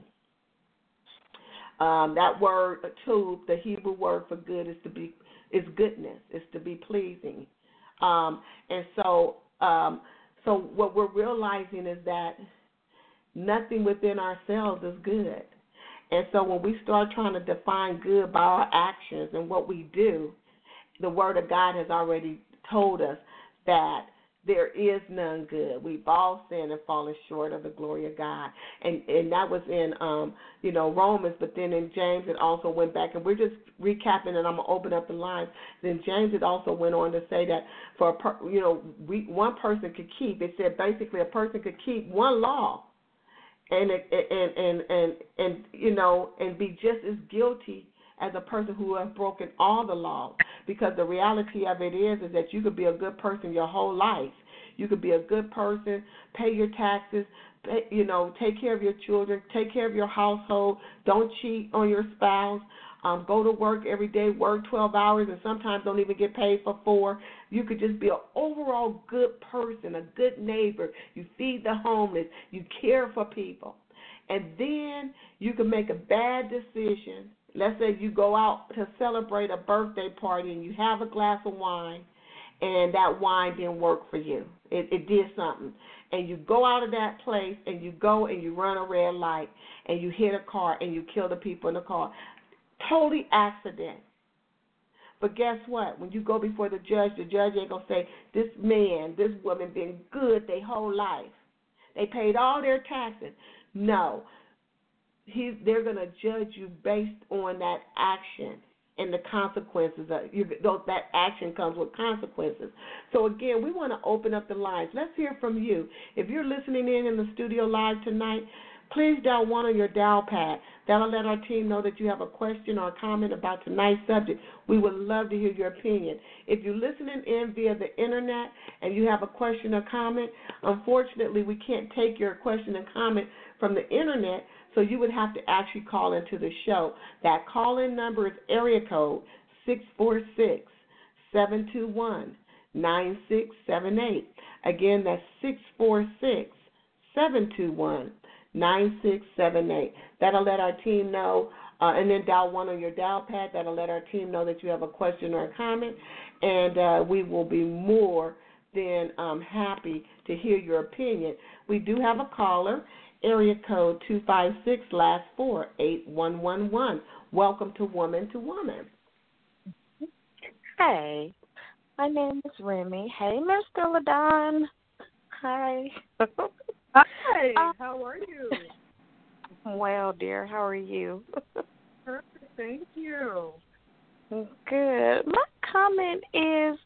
That word, tub, the Hebrew word for good is goodness, is to be pleasing. And so what we're realizing is that nothing within ourselves is good. And so when we start trying to define good by our actions and what we do, the Word of God has already told us that there is none good. We've all sinned and fallen short of the glory of God. And that was in, Romans, but then in James it also went back, and we're just recapping, and I'm going to open up the lines. Then James it also went on to say that one person could keep, it said basically a person could keep one law and be just as guilty as a person who has broken all the laws, because the reality of it is that you could be a good person your whole life. You could be a good person, pay your taxes, take care of your children, take care of your household, don't cheat on your spouse, go to work every day, work 12 hours, and sometimes don't even get paid for 4. You could just be an overall good person, a good neighbor. You feed the homeless. You care for people. And then you can make a bad decision. Let's say you go out to celebrate a birthday party and you have a glass of wine, and that wine didn't work for you. It did something. And you go out of that place and you go and you run a red light and you hit a car and you kill the people in the car. Totally accident. But guess what? When you go before the judge ain't going to say, this man, this woman been good their whole life. They paid all their taxes. No. They're going to judge you based on that action and the consequences. That action comes with consequences. So, again, we want to open up the lines. Let's hear from you. If you're listening in the studio live tonight, please dial 1 on your dial pad. That'll let our team know that you have a question or a comment about tonight's subject. We would love to hear your opinion. If you're listening in via the Internet and you have a question or comment, unfortunately, we can't take your question and comment from the Internet, so you would have to actually call into the show. That call-in number is area code 646-721-9678. Again, that's 646-721-9678. That'll let our team know, and then dial 1 on your dial pad. That'll let our team know that you have a question or a comment, and we will be more than happy to hear your opinion. We do have a caller. Area code 256, last 4, 8111. Welcome to Woman to Woman.
Hey, my name is Remy. Hey, Mr. LaDon. Hi.
Hi, how are you?
Well, dear, how are you?
Perfect, thank you.
Good. My comment is,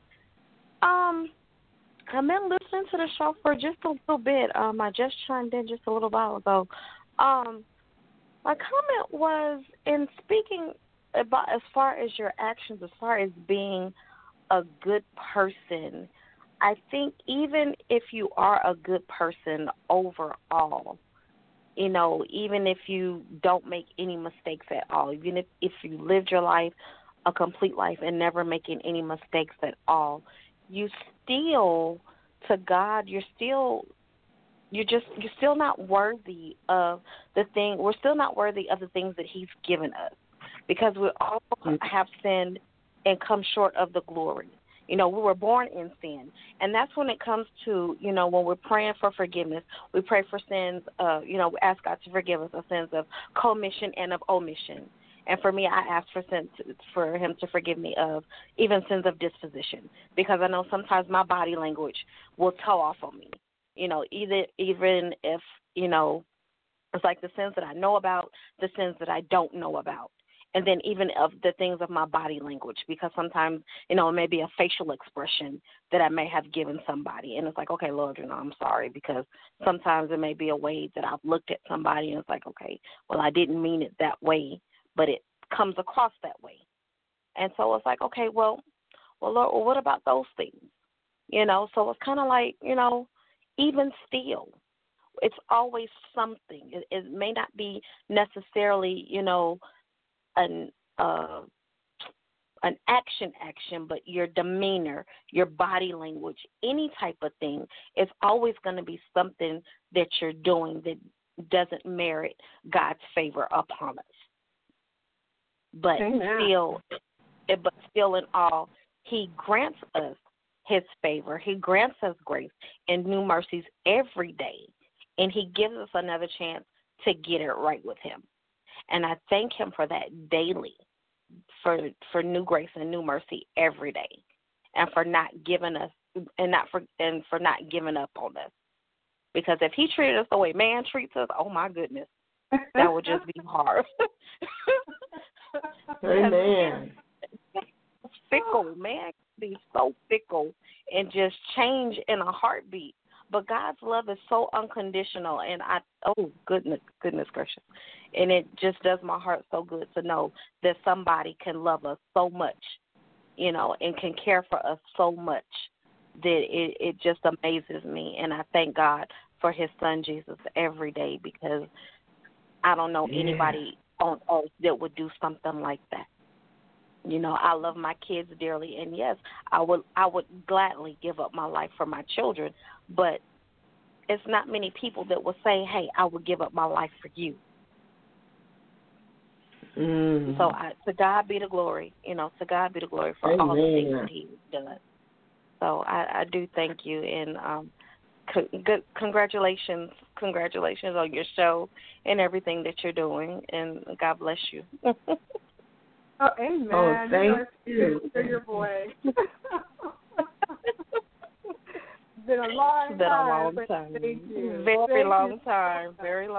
I've been listening to the show for just a little bit. I just chimed in just a little while ago. My comment was in speaking about as far as your actions, as far as being a good person. I think even if you are a good person overall, even if you don't make any mistakes at all, even if you lived your life, a complete life, and never making any mistakes at all, you still, to God, you're still not worthy of the thing. We're still not worthy of the things that He's given us, because we all have sinned and come short of the glory. We were born in sin, and that's when it comes to, when we're praying for forgiveness, we pray for sins. We ask God to forgive us of sins of commission and of omission. And for me, I ask for Him to forgive me of even sins of disposition, because I know sometimes my body language will tell off on me. Even if it's like the sins that I know about, the sins that I don't know about, and then even of the things of my body language, because sometimes it may be a facial expression that I may have given somebody, and it's like, okay, Lord, I'm sorry, because sometimes it may be a way that I've looked at somebody, and it's like, okay, well, I didn't mean it that way, but it comes across that way. And so it's like, okay, well, Lord, well, what about those things? So it's kind of like, even still, it's always something. It may not be necessarily, an action, but your demeanor, your body language, any type of thing, is always going to be something that you're doing that doesn't merit God's favor upon us. But still in all, He grants us His favor. He grants us grace and new mercies every day. And He gives us another chance to get it right with Him. And I thank Him for that daily, for new grace and new mercy every day, and for not giving for not giving up on us. Because if he treated us the way man treats us, oh my goodness, that would just be hard.
Amen.
Fickle, man, can be so fickle and just change in a heartbeat. But God's love is so unconditional, and goodness gracious. And it just does my heart so good to know that somebody can love us so much, you know, and can care for us so much that it just amazes me. And I thank God for his son Jesus every day, because I don't know anybody on earth that would do something like that. You know, I love my kids dearly, and yes, I would gladly give up my life for my children, but it's not many people that will say, hey, I would give up my life for you. So to God be the glory, you know, to God be the glory for all the things that he's done. So I do thank you, and congratulations on your show and everything that you're doing, and God bless you.
Oh, amen.
Oh, thank you.
For your voice. Been a long
It's been
time.
a long time.
Thank you.
Very long time.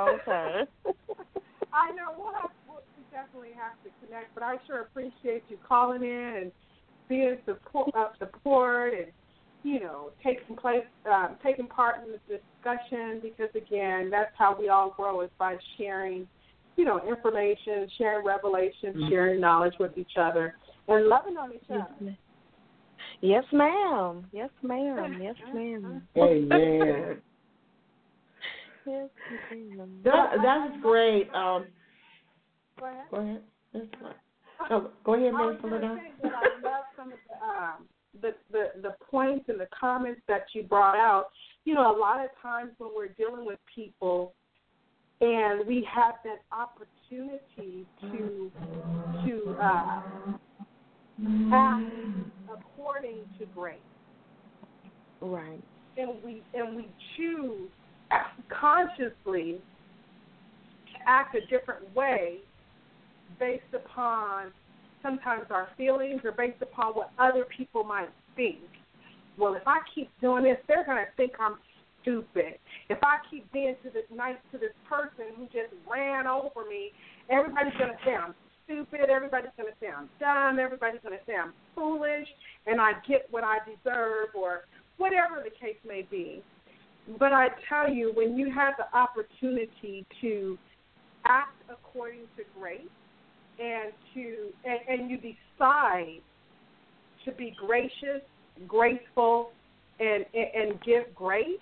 I know we'll definitely have to connect, but I sure appreciate you calling in and being support and, you know, taking part in the discussion, because again, that's how we all grow, is by sharing, you know, information, sharing revelation, sharing knowledge with each other, and loving on each other.
Yes, ma'am. Yes, ma'am. Yes, ma'am.
Amen.
Yes, ma'am.
That is great.
Go
Go
ahead.
ahead. Go ahead, Miss Soledad.
I love some of the points and the comments that you brought out. You know, a lot of times when we're dealing with people and we have that opportunity to act according to grace,
right?
And we choose consciously to act a different way based upon sometimes our feelings or based upon what other people might think. Well, if I keep doing this, they're going to think I'm stupid. If I keep being nice to this person who just ran over me, everybody's going to say I'm stupid, everybody's going to say I'm dumb, everybody's going to say I'm foolish, and I get what I deserve, or whatever the case may be. But I tell you, when you have the opportunity to act according to grace, and you decide to be gracious, graceful, and give grace,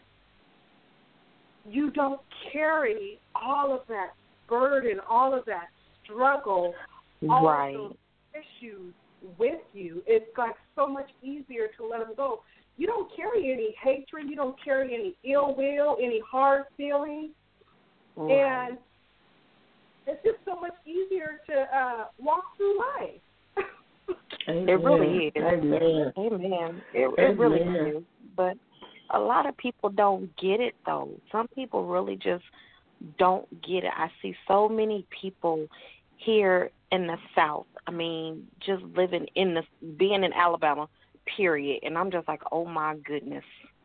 you don't carry all of that burden, all of that struggle, all of those issues with you. It's like so much easier to let them go. You don't carry any hatred. You don't carry any ill will, any hard feelings.
Right.
And it's just so much easier to walk through life.
Amen.
It really is.
Amen.
It really is. But a lot of people don't get it, though. Some people really just don't get it. I see so many people here in the South. I mean, just being in Alabama, period. And I'm just like, oh, my goodness.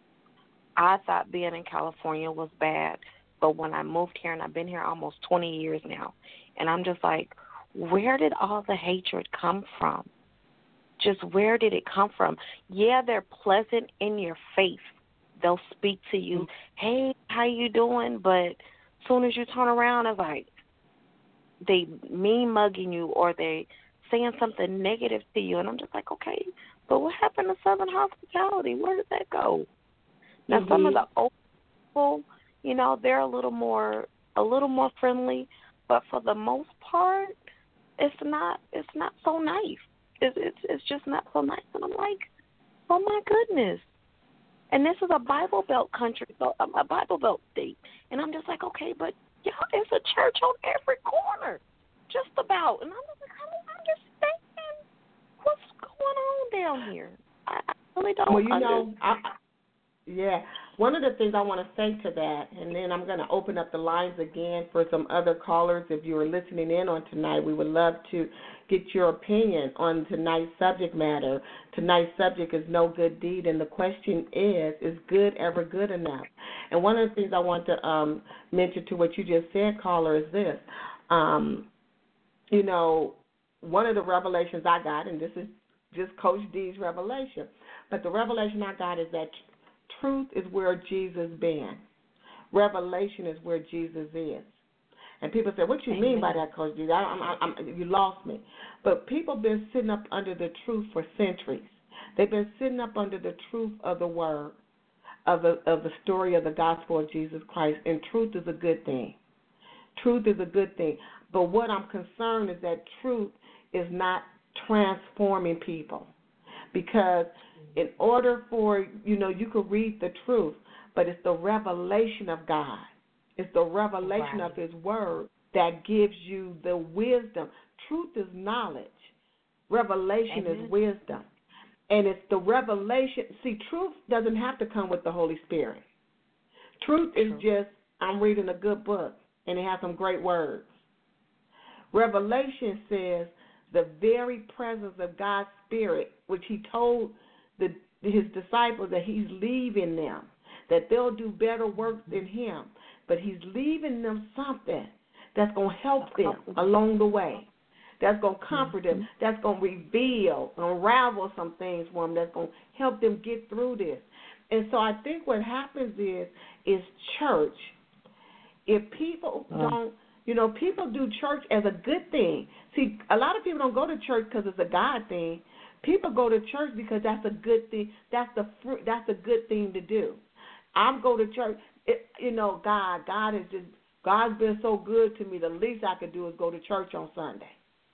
I thought being in California was bad. But when I moved here, and I've been here almost 20 years now, and I'm just like, where did all the hatred come from? Just where did it come from? Yeah, they're pleasant in your face. They'll speak to you, hey, how you doing? But as soon as you turn around, it's like they mean-mugging you, or they saying something negative to you. And I'm just like, okay, but what happened to Southern hospitality? Where did that go? Now, some of the old people, you know, they're a little more friendly, but for the most part, it's not so nice. It's just not so nice. And I'm like, oh my goodness. And this is a Bible Belt country, so a Bible Belt state. And I'm just like, okay, but y'all, it's a church on every corner, just about. And I'm just like, I don't understand what's going on down here. I really don't understand.
Well, one of the things I want to say to that, and then I'm going to open up the lines again for some other callers. If you are listening in on tonight, we would love to get your opinion on tonight's subject matter. Tonight's subject is no good deed, and the question is good ever good enough? And one of the things I want to mention to what you just said, caller, is this. You know, one of the revelations I got, and this is just Coach D's revelation, but the revelation I got is that truth is where Jesus been. Revelation is where Jesus is. And people say, what you mean by that, Coach D? You lost me. But people have been sitting up under the truth for centuries. They've been sitting up under the truth of the word, of the story of the gospel of Jesus Christ. And truth is a good thing. Truth is a good thing. But what I'm concerned is that truth is not transforming people. Because in order for, you could read the truth, but it's the revelation of God. It's the revelation of His word that gives you the wisdom. Truth is knowledge. Revelation is wisdom. And it's the revelation. See, truth doesn't have to come with the Holy Spirit. Truth is just, I'm reading a good book, and it has some great words. Revelation says the very presence of God's Spirit, which He told His disciples that He's leaving them, that they'll do better work than Him, but He's leaving them something that's going to help them along the way, that's going to comfort them, that's going to reveal, unravel some things for them, that's going to help them get through this. And so I think what happens is church, if people don't, people do church as a good thing. See, a lot of people don't go to church because it's a God thing. People go to church because that's a good thing. That's a good thing to do. I go to church. God's been so good to me. The least I could do is go to church on Sunday.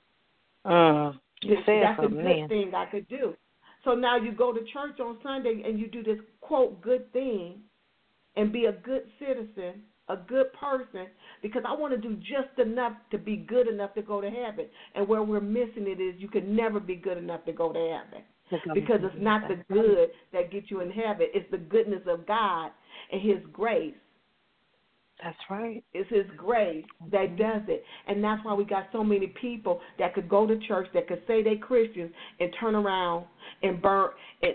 That's a good thing I could do. So now you go to church on Sunday and you do this, quote, good thing and be a good citizen, a good person, because I want to do just enough to be good enough to go to heaven. And where we're missing it is you can never be good enough to go to heaven, because it's not the good that gets you in heaven. It's the goodness of God and His grace.
That's right.
It's His grace that does it. And that's why we got so many people that could go to church, that could say they're Christians and turn around and burn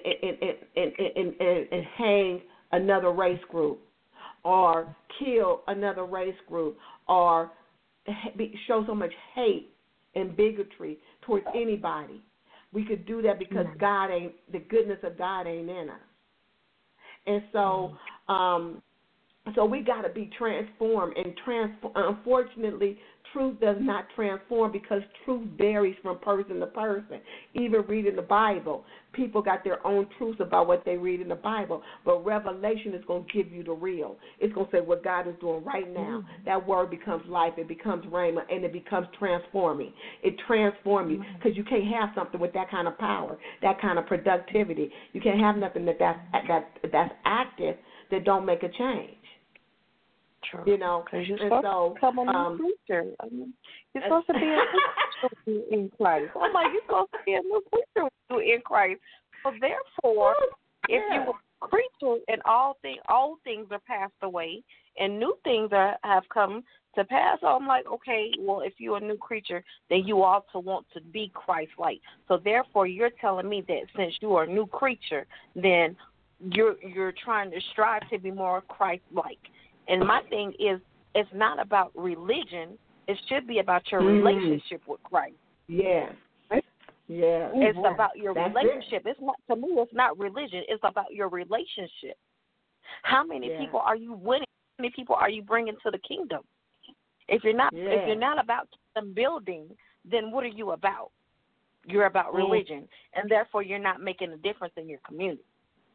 and hang another race group, or kill another race group, or show so much hate and bigotry towards anybody. We could do that because the goodness of God ain't in us. And so so we got to be transformed. And unfortunately, truth does not transform, because truth varies from person to person. Even reading the Bible, people got their own truths about what they read in the Bible. But revelation is going to give you the real. It's going to say what God is doing right now. That word becomes life. It becomes rhema, and it becomes transforming. It transforms you, because you can't have something with that kind of power, that kind of productivity. You can't have nothing that's active that don't make a change.
True.
Because
you're supposed to become a new creature. You're supposed to be a new creature in Christ. I'm like, you're supposed to be a new creature in Christ. So therefore, if you were a creature and all things are passed away and new things have come to pass, so I'm like, okay, well, if you're a new creature, then you also want to be Christ-like. So therefore, you're telling me that since you are a new creature, then you're trying to strive to be more Christ-like. And my thing is, it's not about religion. It should be about your relationship with Christ.
Yes. Yeah.
It's about your relationship. It's not, to me, it's not religion. It's about your relationship. How many people are you winning? How many people are you bringing to the kingdom? If you're not about kingdom building, then what are you about? You're about religion, and therefore you're not making a difference in your community.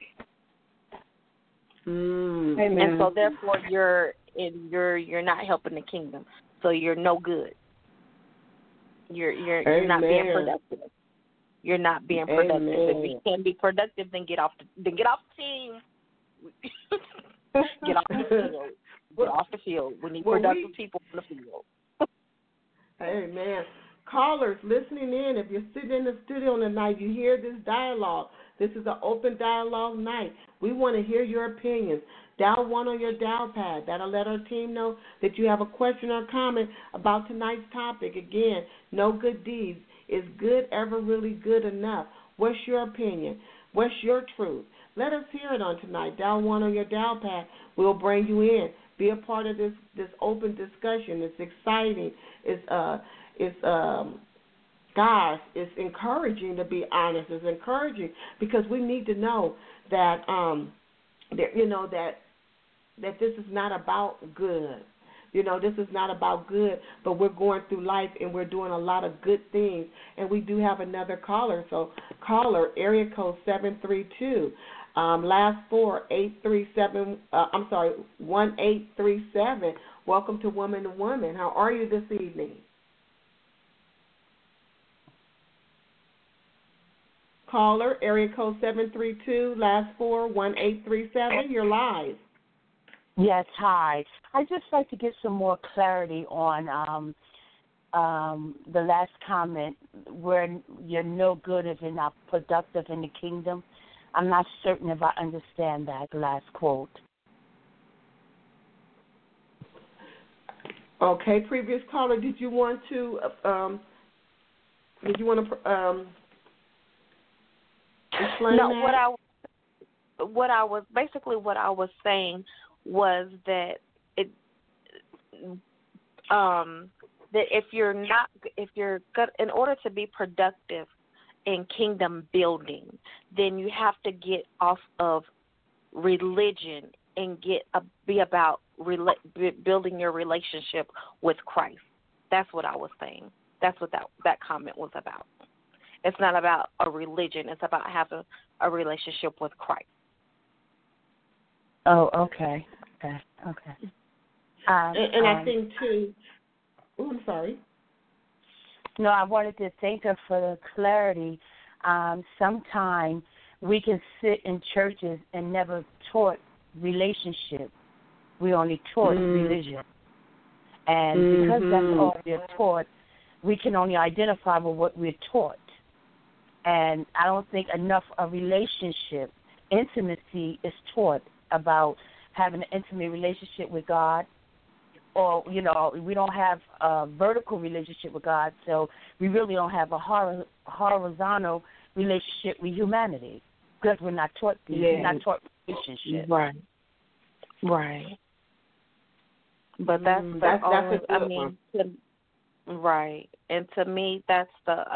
Amen.
And so therefore you're not helping the kingdom. So you're no good. You're not being productive. You're not being productive. If you can't be productive, then get off the team. Get off the field. Get off the field. We need productive people on the field.
Amen. Callers listening in, if you're sitting in the studio tonight, you hear this dialogue, This is an open dialogue night. We want to hear your opinions. Dial 1 on your dial pad. That'll let our team know that you have a question or comment about tonight's topic. Again, no good deeds. Is good ever really good enough? What's your opinion? What's your truth? Let us hear it on tonight. Dial 1 on your dial pad. We'll bring you in. Be a part of this open discussion. It's exciting. Guys, it's encouraging, to be honest. It's encouraging because we need to know that that this is not about good. This is not about good, but we're going through life and we're doing a lot of good things. And we do have another caller. So, caller, area code 732, last 837. 1837. Welcome to Woman to Woman. How are you this evening? Caller, area code 732, last 1837. You're live.
Yes, hi. I'd just like to get some more clarity on the last comment where you're no good if you're not productive in the kingdom. I'm not certain if I understand that last quote.
Okay, previous caller, did you want to explain
no,
that?
What I was saying was that that if you're in order to be productive in kingdom building, then you have to get off of religion and be about building your relationship with Christ. That's what I was saying. That's what that comment was about. It's not about a religion. It's about having a relationship with Christ.
Oh, okay.
I think, too, I'm sorry.
No, I wanted to thank her for the clarity. Sometimes we can sit in churches and never taught relationship. We only taught religion. And because that's all we're taught, we can only identify with what we're taught. And I don't think enough of relationship, intimacy is taught about having an intimate relationship with God. Or, we don't have a vertical relationship with God, so we really don't have a horizontal relationship with humanity because we're not taught these. We're not taught relationship.
Right. But that's a good one. Right. And to me, that's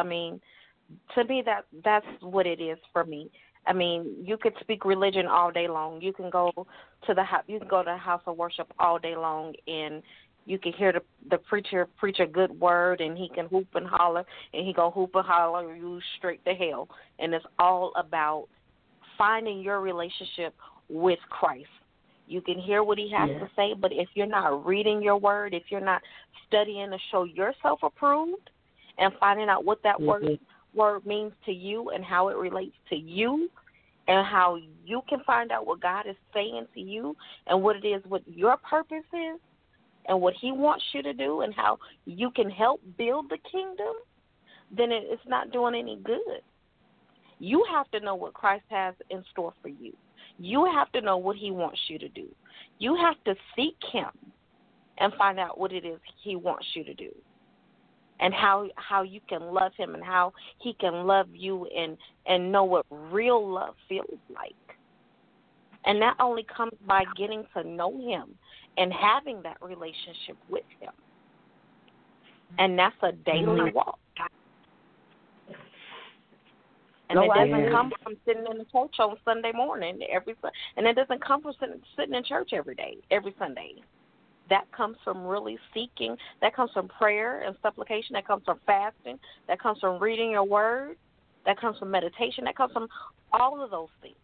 what it is for me. I mean, you could speak religion all day long. You can go to the house of worship all day long, and you can hear the preacher preach a good word, and he can hoop and holler, and he gonna hoop and holler you straight to hell. And it's all about finding your relationship with Christ. You can hear what he has to say, but if you're not reading your word, if you're not studying to show yourself approved, and finding out what that word means to you and how it relates to you and how you can find out what God is saying to you and what it is, what your purpose is and what he wants you to do and how you can help build the kingdom, then it's not doing any good. You have to know what Christ has in store for you. You have to know what he wants you to do. You have to seek him and find out what it is he wants you to do. And how you can love him and how he can love you and know what real love feels like. And that only comes by getting to know him and having that relationship with him. And that's a daily walk. And it doesn't come from sitting in the church on Sunday morning and it doesn't come from sitting in church every Sunday. That comes from really seeking. That comes from prayer and supplication. That comes from fasting. That comes from reading your word. That comes from meditation. That comes from all of those things.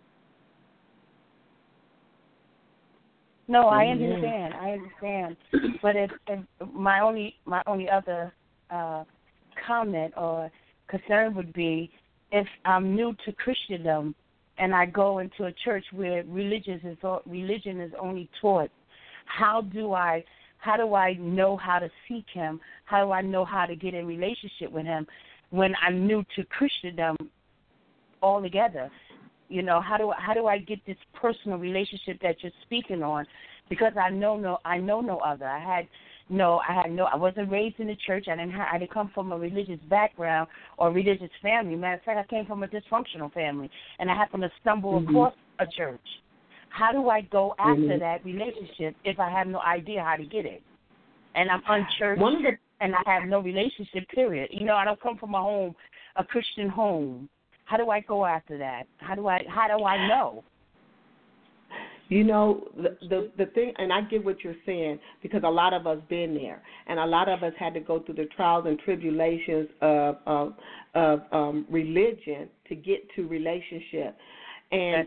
No, I understand. But if my only other comment or concern would be if I'm new to Christendom and I go into a church where religion is only taught. How do I know how to seek him? How do I know how to get in relationship with him when I'm new to Christendom all together. You know, how do I get this personal relationship that you're speaking on? Because I know no other. I wasn't raised in the church. I didn't come from a religious background or religious family. Matter of fact, I came from a dysfunctional family, and I happened to stumble across a church. How do I go after that relationship if I have no idea how to get it? And I'm unchurched, and I have no relationship, period. You know, I don't come from a Christian home. How do I go after that? How do I know?
You know, the thing, and I get what you're saying, because a lot of us been there, and a lot of us had to go through the trials and tribulations of religion to get to relationship. And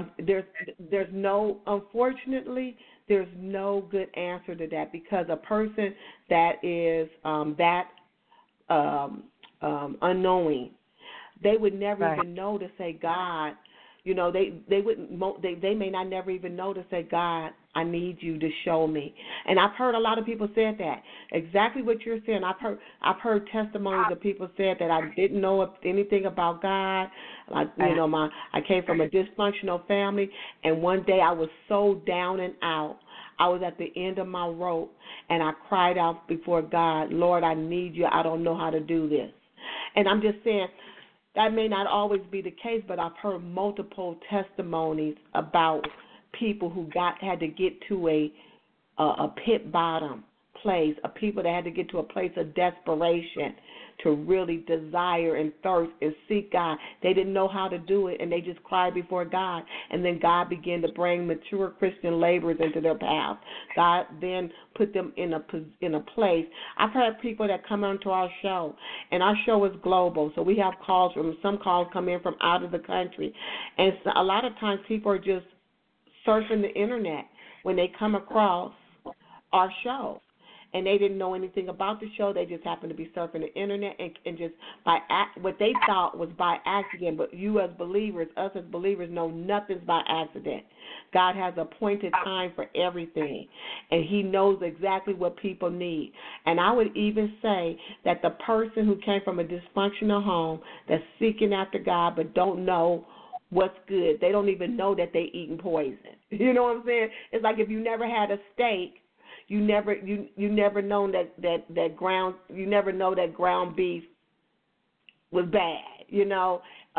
unfortunately, there's no good answer to that, because a person that is unknowing, they would never even know to say, God, you know, they may not never even know to say, God, I need you to show me. And I've heard a lot of people say that. Exactly what you're saying. I've heard testimonies of people said that I didn't know anything about God. Like, you know, I came from a dysfunctional family, and one day I was so down and out. I was at the end of my rope, and I cried out before God, Lord, I need you. I don't know how to do this. And I'm just saying, that may not always be the case, but I've heard multiple testimonies about people who had to get to a pit bottom place, of people that had to get to a place of desperation to really desire and thirst and seek God. They didn't know how to do it, and they just cried before God. And then God began to bring mature Christian laborers into their path. God then put them in a place. I've had people that come onto our show, and our show is global, so we have calls some calls come in from out of the country. And so a lot of times people are just surfing the internet when they come across our show. And they didn't know anything about the show. They just happened to be surfing the internet and just what they thought was by accident. But you as believers, us as believers, know nothing's by accident. God has appointed time for everything, and He knows exactly what people need. And I would even say that the person who came from a dysfunctional home that's seeking after God but don't know what's good, they don't even know that they're eating poison. You know what I'm saying? It's like if you never had a steak, you never known that ground ground beef was bad. You know,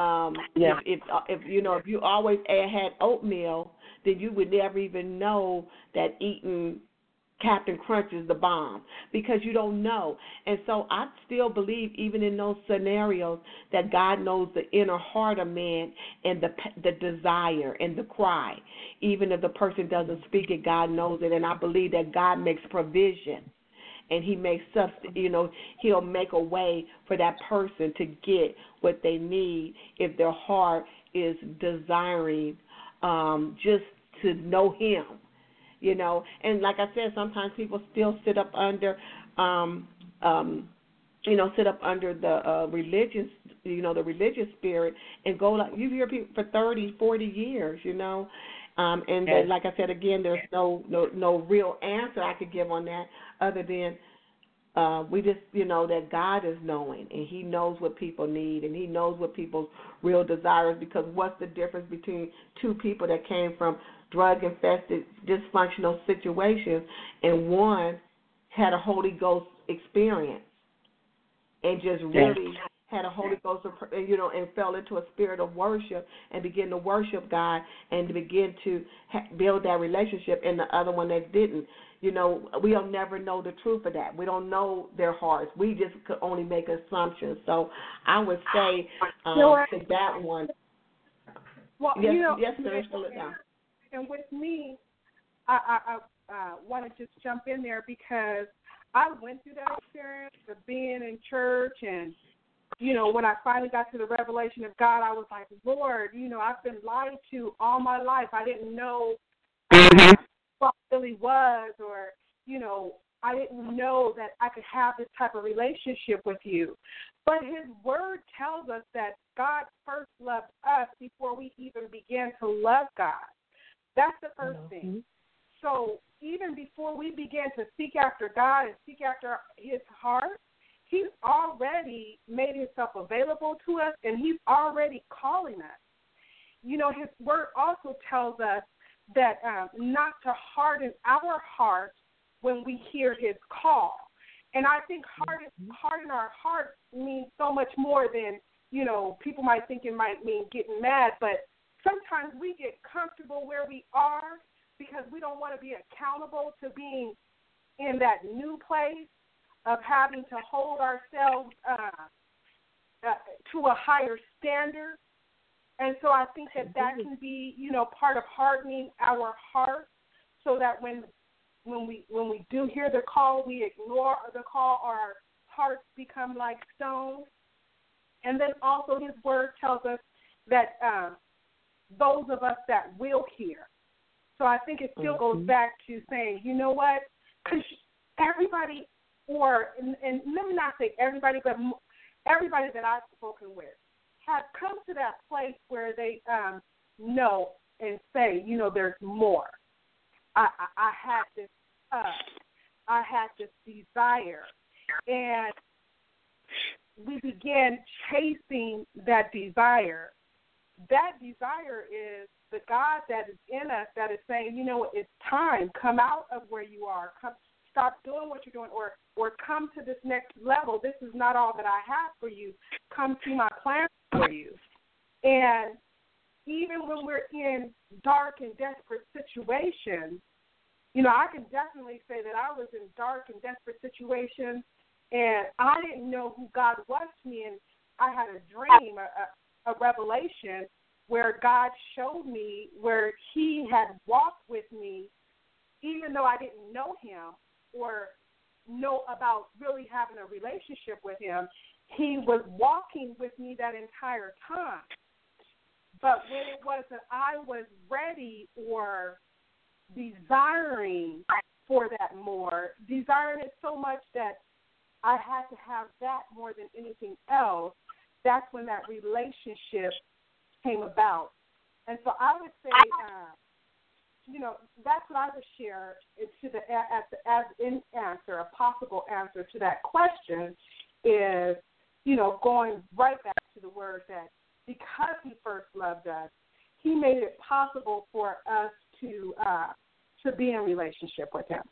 if you always had oatmeal, then you would never even know that eating Captain Crunch is the bomb, because you don't know. And so I still believe, even in those scenarios, that God knows the inner heart of man and the desire and the cry. Even if the person doesn't speak it, God knows it. And I believe that God makes provision, and He makes He'll make a way for that person to get what they need if their heart is desiring just to know Him. You know, and like I said, sometimes people still sit up under, the religious, the religious spirit, and go like you hear people for 30, 40 years, and then, like I said again, there's no real answer I could give on that other than we just that God is knowing, and He knows what people need, and He knows what people's real desires. Because what's the difference between two people that came from drug-infested, dysfunctional situations, and one had a Holy Ghost experience and just really had a Holy Ghost, and fell into a spirit of worship and began to worship God and to begin to build that relationship, and the other one that didn't. We'll never know the truth of that. We don't know their hearts. We just could only make assumptions. So I would say to that one, yes, sir, slow it down.
And with me, I want to just jump in there because I went through that experience of being in church, and, when I finally got to the revelation of God, I was like, Lord, I've been lied to all my life. I didn't know what it really was, or, I didn't know that I could have this type of relationship with you. But His Word tells us that God first loved us before we even began to love God. That's the first thing. So even before we began to seek after God and seek after His heart, He He's already made himself available to us, and he's already calling us. You know, his word also tells us that not to harden our hearts when we hear his call. And I think harden our hearts means so much more than, you know, people might think it might mean getting mad, but sometimes we get comfortable where we are because we don't want to be accountable to being in that new place of having to hold ourselves to a higher standard. And so I think that can be, you know, part of hardening our hearts so that when we do hear the call, we ignore the call, or our hearts become like stone. And then also his word tells us that those of us that will hear. So I think it still goes back to saying, you know what, because everybody, and let me not say everybody, but everybody that I've spoken with have come to that place where they know and say, you know, there's more. I had this I had this desire, and we began chasing that desire. That desire is the God that is in us that is saying, you know what, it's time. Come out of where you are. Stop doing what you're doing, or come to this next level. This is not all that I have for you. Come see my plan for you. And even when we're in dark and desperate situations, you know, I can definitely say that I was in dark and desperate situations, and I didn't know who God was to me, and I had a dream, a revelation, where God showed me where he had walked with me, even though I didn't know him or know about really having a relationship with him. He was walking with me that entire time. But when it was that I was ready or desiring for that more, desiring it so much that I had to have that more than anything else, that's when that relationship came about. And so I would say, you know, that's what I would share to as an answer, a possible answer to that question is, you know, going right back to the word that because he first loved us, he made it possible for us to be in relationship with him.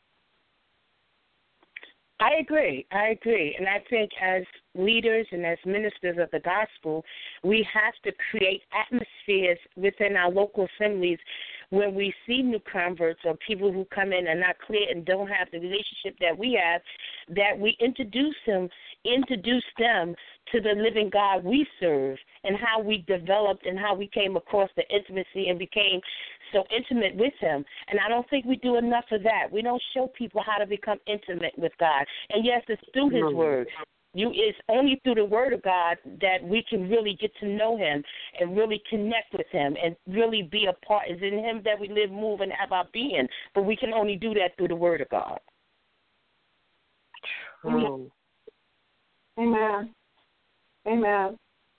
I agree. And I think as leaders and as ministers of the gospel, we have to create atmospheres within our local assemblies when we see new converts or people who come in and not clear and don't have the relationship that we have, that we introduce them to the living God we serve and how we developed and how we came across the intimacy and became so intimate with him. And I don't think we do enough of that. We don't show people how to become intimate with God. And yes, it's through his word. It's only through the word of God that we can really get to know him and really connect with him and really be a part. It's in him that we live, move, and have our being. But we can only do that through the word of God.
Amen. Amen. Amen.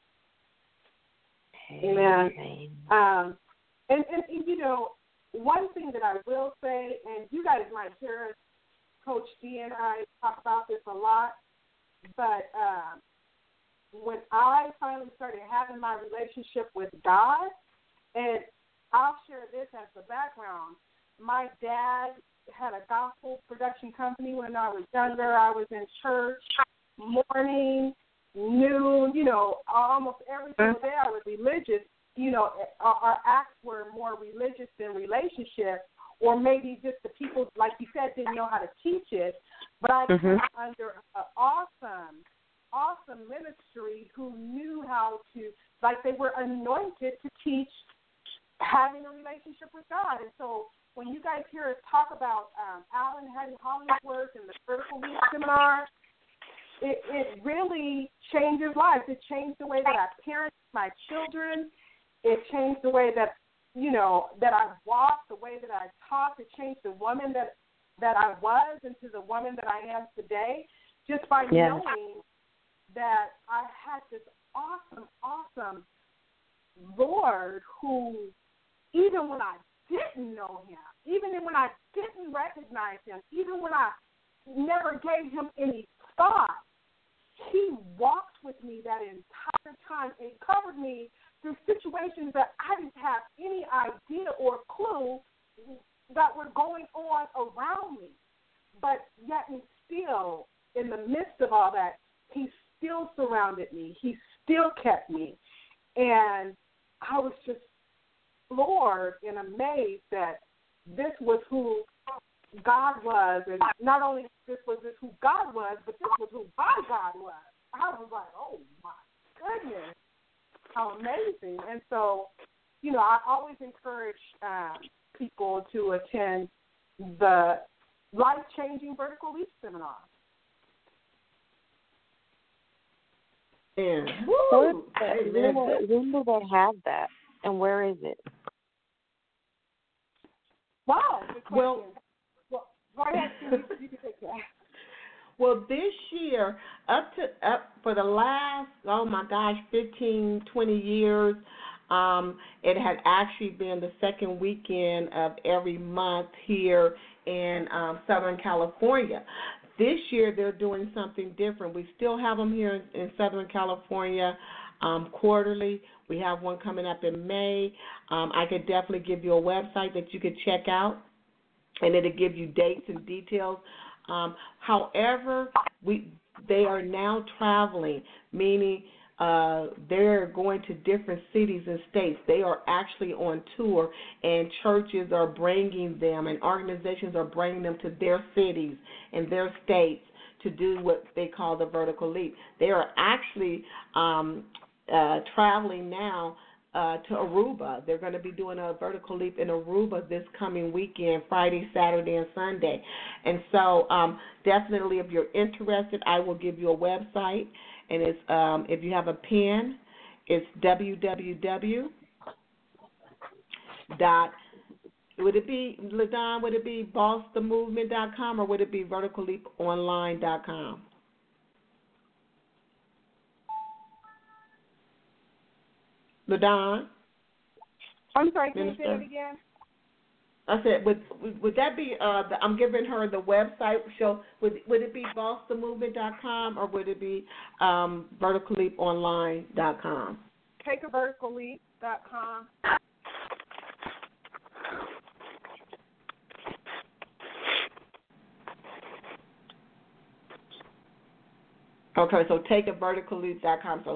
Amen. And you know, one thing that I will say, and you guys might hear us, Coach D and I talk about this a lot, but when I finally started having my relationship with God, and I'll share this as the background, my dad had a gospel production company when I was younger. I was in church morning, noon, you know, almost every single day I was religious. You know, our acts were more religious than relationship, or maybe just the people, like you said, didn't know how to teach it. But I came under an awesome ministry who knew how to, like they were anointed to teach having a relationship with God. And so when you guys hear us talk about Alan Hollingsworth and the Vertical Leap Seminar, it really changes lives. It changed the way that I parent my children. It changed the way that, you know, that I walk, the way that I talk. It changed the woman that I was into the woman that I am today, just by knowing that I had this awesome Lord who, even when I didn't know him, even when I didn't recognize him, even when I never gave him any thought, He walked with me that entire time and covered me through situations that I didn't have any idea or clue that were going on around me. But yet and still, in the midst of all that, he still surrounded me. He still kept me. And I was just floored and amazed that this was who God was. And not only this was who God was, but this was who my God was. I was like, oh, my goodness, how amazing. And so, I always encourage people to attend the Life-Changing Vertical Leap Seminar.
Yeah.
When do they have that, and where is it?
Wow, good question.
Well,
go ahead, you can take that.
Well, this year, up for the last, 15, 20 years, it had actually been the second weekend of every month here in Southern California. This year, they're doing something different. We still have them here in Southern California quarterly. We have one coming up in May. I could definitely give you a website that you could check out, and it'll give you dates and details. However, they are now traveling, meaning they're going to different cities and states. They are actually on tour, and churches are bringing them, and organizations are bringing them to their cities and their states to do what they call the vertical leap. They are actually traveling now to Aruba. They're going to be doing a vertical leap in Aruba this coming weekend, Friday, Saturday, and Sunday. And so definitely if you're interested, I will give you a website. And it's if you have a pen, it's www. Would it be, LaDon, would it be bossthemovement.com or would it be verticalleaponline.com? LaDon?
I'm sorry, can you say that again?
I said, would that be, I'm giving her the website, so would it be bossthemovement.com or would it be verticalleaponline.com?
Takeaverticalleap.com.
Okay, so takeaverticalleap.com. So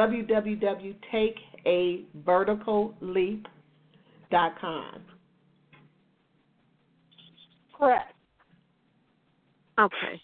www.takeaverticalleap.com.
Correct.
Okay.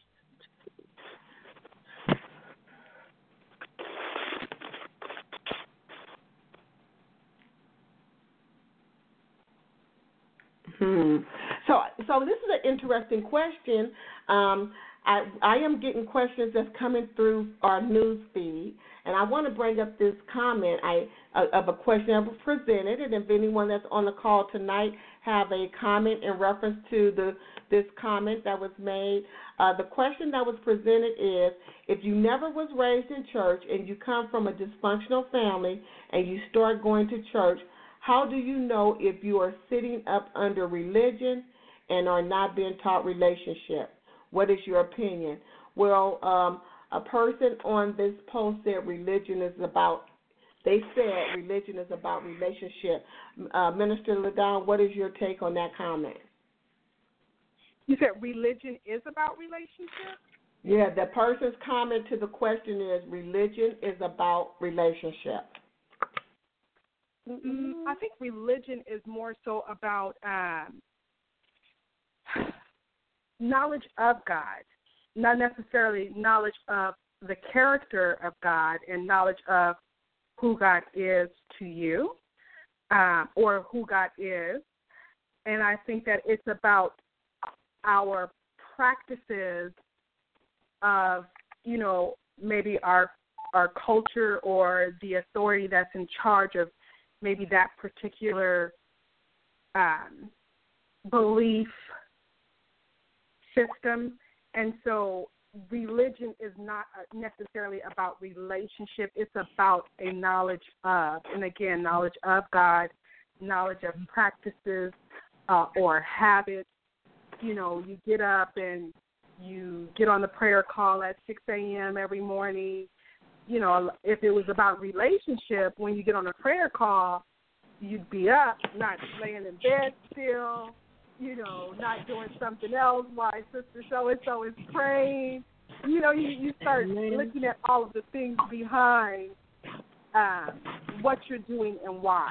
So this is an interesting question. I am getting questions that's coming through our news feed, and I want to bring up this comment of a question that was presented, and if anyone that's on the call tonight have a comment in reference to this comment that was made, the question that was presented is, if you never was raised in church and you come from a dysfunctional family and you start going to church, how do you know if you are sitting up under religion and are not being taught relationship? What is your opinion? Well, a person on this post said religion is about relationship. Minister LaDon, what is your take on that comment?
You said religion is about relationship?
Yeah, the person's comment to the question is religion is about relationship.
I think religion is more so about knowledge of God, not necessarily knowledge of the character of God and knowledge of who God is to you or who God is. And I think that it's about our practices of, maybe our culture or the authority that's in charge of maybe that particular belief system. And so religion is not necessarily about relationship. It's about a knowledge of, and again, knowledge of God, knowledge of practices or habits. You get up and you get on the prayer call at 6 a.m. every morning. You know, if it was about relationship, when you get on a prayer call, you'd be up, not laying in bed still, you know, not doing something else while Sister So-and-so is praying. You know, you start looking at all of the things behind what you're doing and why.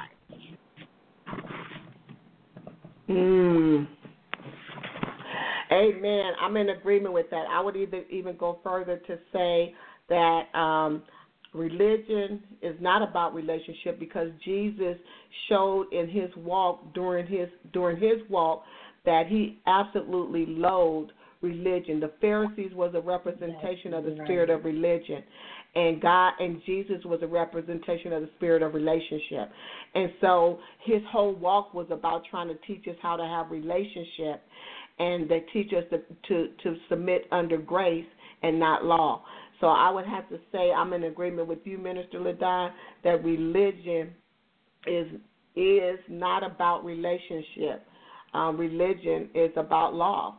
Amen. I'm in agreement with that. I would even go further to say that religion is not about relationship, because Jesus showed in his walk during his walk that he absolutely loathed religion. The Pharisees was a representation of the spirit of religion, and God and Jesus was a representation of the spirit of relationship. And so his whole walk was about trying to teach us how to have relationship, and they teach us to submit under grace and not law. So I would have to say I'm in agreement with you, Minister LaDon, that religion is not about relationship. Religion is about law.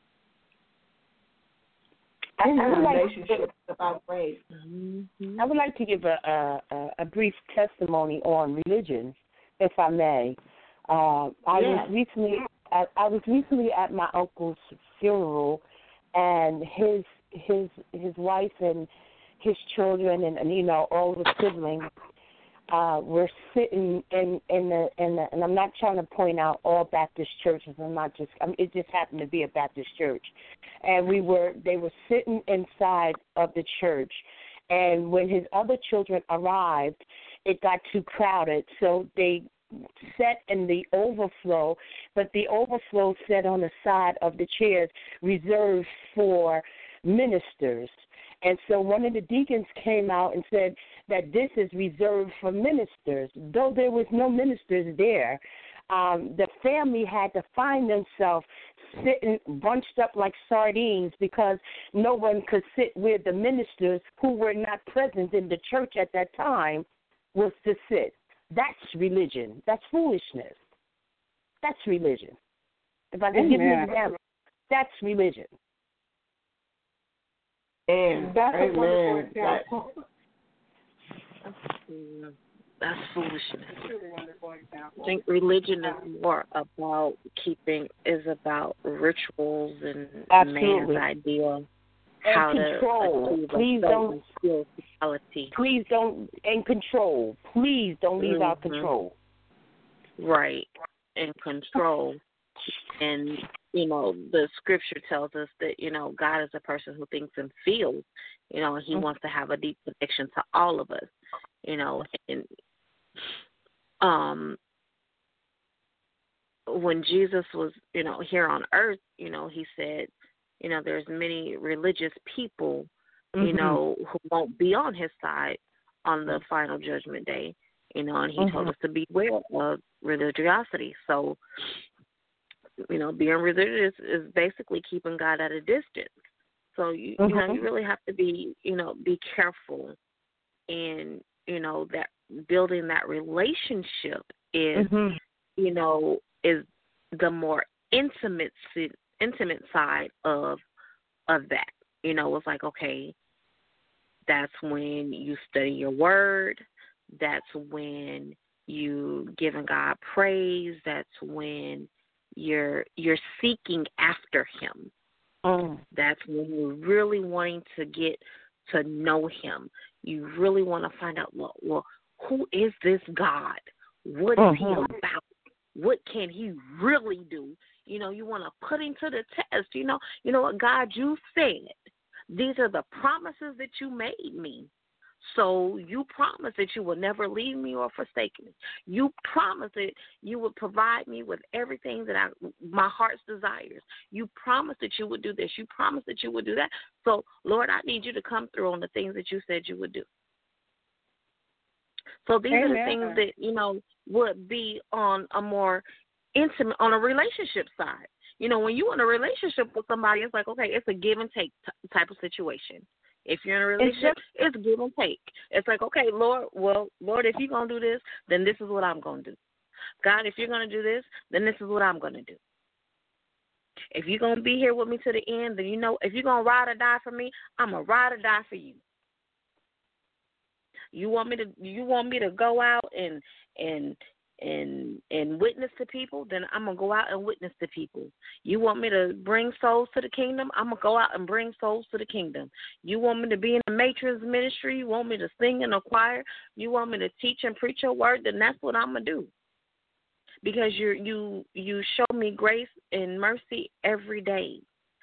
Relationship is about grace.
I would like to give a brief testimony on religion, if I may. I was recently at my uncle's funeral, and his wife and his children and you know, all the siblings were sitting in the and I'm not trying to point out all Baptist churches. It just happened to be a Baptist church, and they were sitting inside of the church, and when his other children arrived, it got too crowded, so they sat in the overflow, but the overflow sat on the side of the chairs reserved for ministers. And so one of the deacons came out and said that this is reserved for ministers. Though there was no ministers there, the family had to find themselves sitting bunched up like sardines because no one could sit where the ministers who were not present in the church at that time was to sit. That's religion. That's foolishness. That's religion. If I can give you an example, that's religion.
And
that's a wonderful example.
That's foolishness.
Truly wonderful example.
I think religion is more about about rituals and man's idea. How
control. Please don't. Please don't. And control. Please don't leave out control.
Right. And control. And, you know, the scripture tells us that, you know, God is a person who thinks and feels, you know, and he wants to have a deep connection to all of us, you know. And when Jesus was, you know, here on earth, you know, he said, you know, there's many religious people, you know, who won't be on his side on the final judgment day, you know, and he told us to beware of religiosity. So, you know, being religious is basically keeping God at a distance. So, you know, you really have to be, you know, be careful. And, you know, that building that relationship is, you know, is the more intimate side of that. You know, it's like, okay, that's when you study your word. That's when you giving God praise. That's when you're seeking after him. That's when you're really wanting to get to know him. You really want to find out, well, who is this God? What is he about? What can he really do? You know, you want to put him to the test. You know what, God, you said, these are the promises that you made me. So you promised that you will never leave me or forsake me. You promised that you would provide me with everything that my heart's desires. You promised that you would do this. You promised that you would do that. So, Lord, I need you to come through on the things that you said you would do. So these are the things that, you know, would be on a more intimate, on a relationship side. You know, when you're in a relationship with somebody, it's like, okay, it's a give and take type of situation. If you're in a relationship, it's give and take. It's like, okay, Lord, if you're going to do this, then this is what I'm going to do. God, if you're going to do this, then this is what I'm going to do. If you're going to be here with me to the end, then if you're going to ride or die for me, I'm going to ride or die for you. You want me to go out and witness to people, then I'm going to go out and witness to people. You want me to bring souls to the kingdom, I'm going to go out and bring souls to the kingdom. You want me to be in the matron's ministry, you want me to sing in a choir, you want me to teach and preach your word, then that's what I'm going to do. Because you show me grace and mercy every day.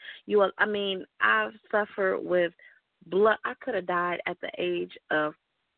I've suffered with blood. I could have died at the age of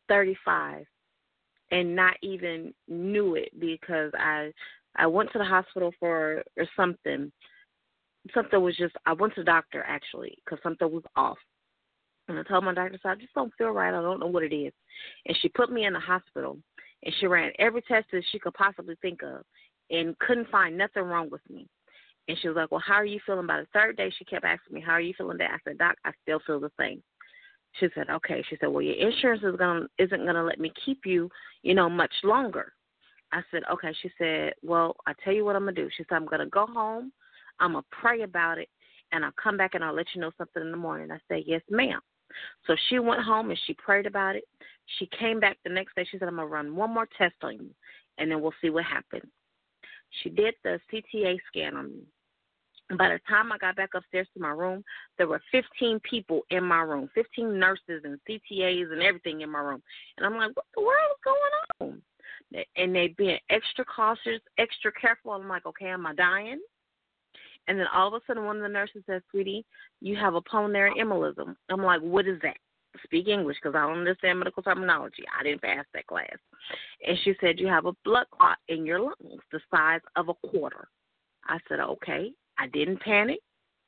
35 and not even knew it because I went to the hospital for something. Something was I went to the doctor actually because something was off. And I told my doctor, I just don't feel right. I don't know what it is. And she put me in the hospital and she ran every test that she could possibly think of and couldn't find nothing wrong with me. And she was like, well, how are you feeling? By the third day, she kept asking me, how are you feeling today? I said, Doc, I still feel the same. She said, okay. She said, well, your insurance isn't going to let me keep you, much longer. I said, okay. She said, well, I'll tell you what I'm going to do. She said, I'm going to go home. I'm going to pray about it, and I'll come back and I'll let you know something in the morning. I said, yes, ma'am. So she went home and she prayed about it. She came back the next day. She said, I'm going to run one more test on you, and then we'll see what happens. She did the CTA scan on me. By the time I got back upstairs to my room, there were 15 people in my room, 15 nurses and CTAs and everything in my room. And I'm like, what the world is going on? And they being extra cautious, extra careful. I'm like, okay, am I dying? And then all of a sudden one of the nurses said, sweetie, you have a pulmonary embolism. I'm like, what is that? Speak English because I don't understand medical terminology. I didn't pass that class. And she said, you have a blood clot in your lungs the size of a quarter. I said, okay. I didn't panic.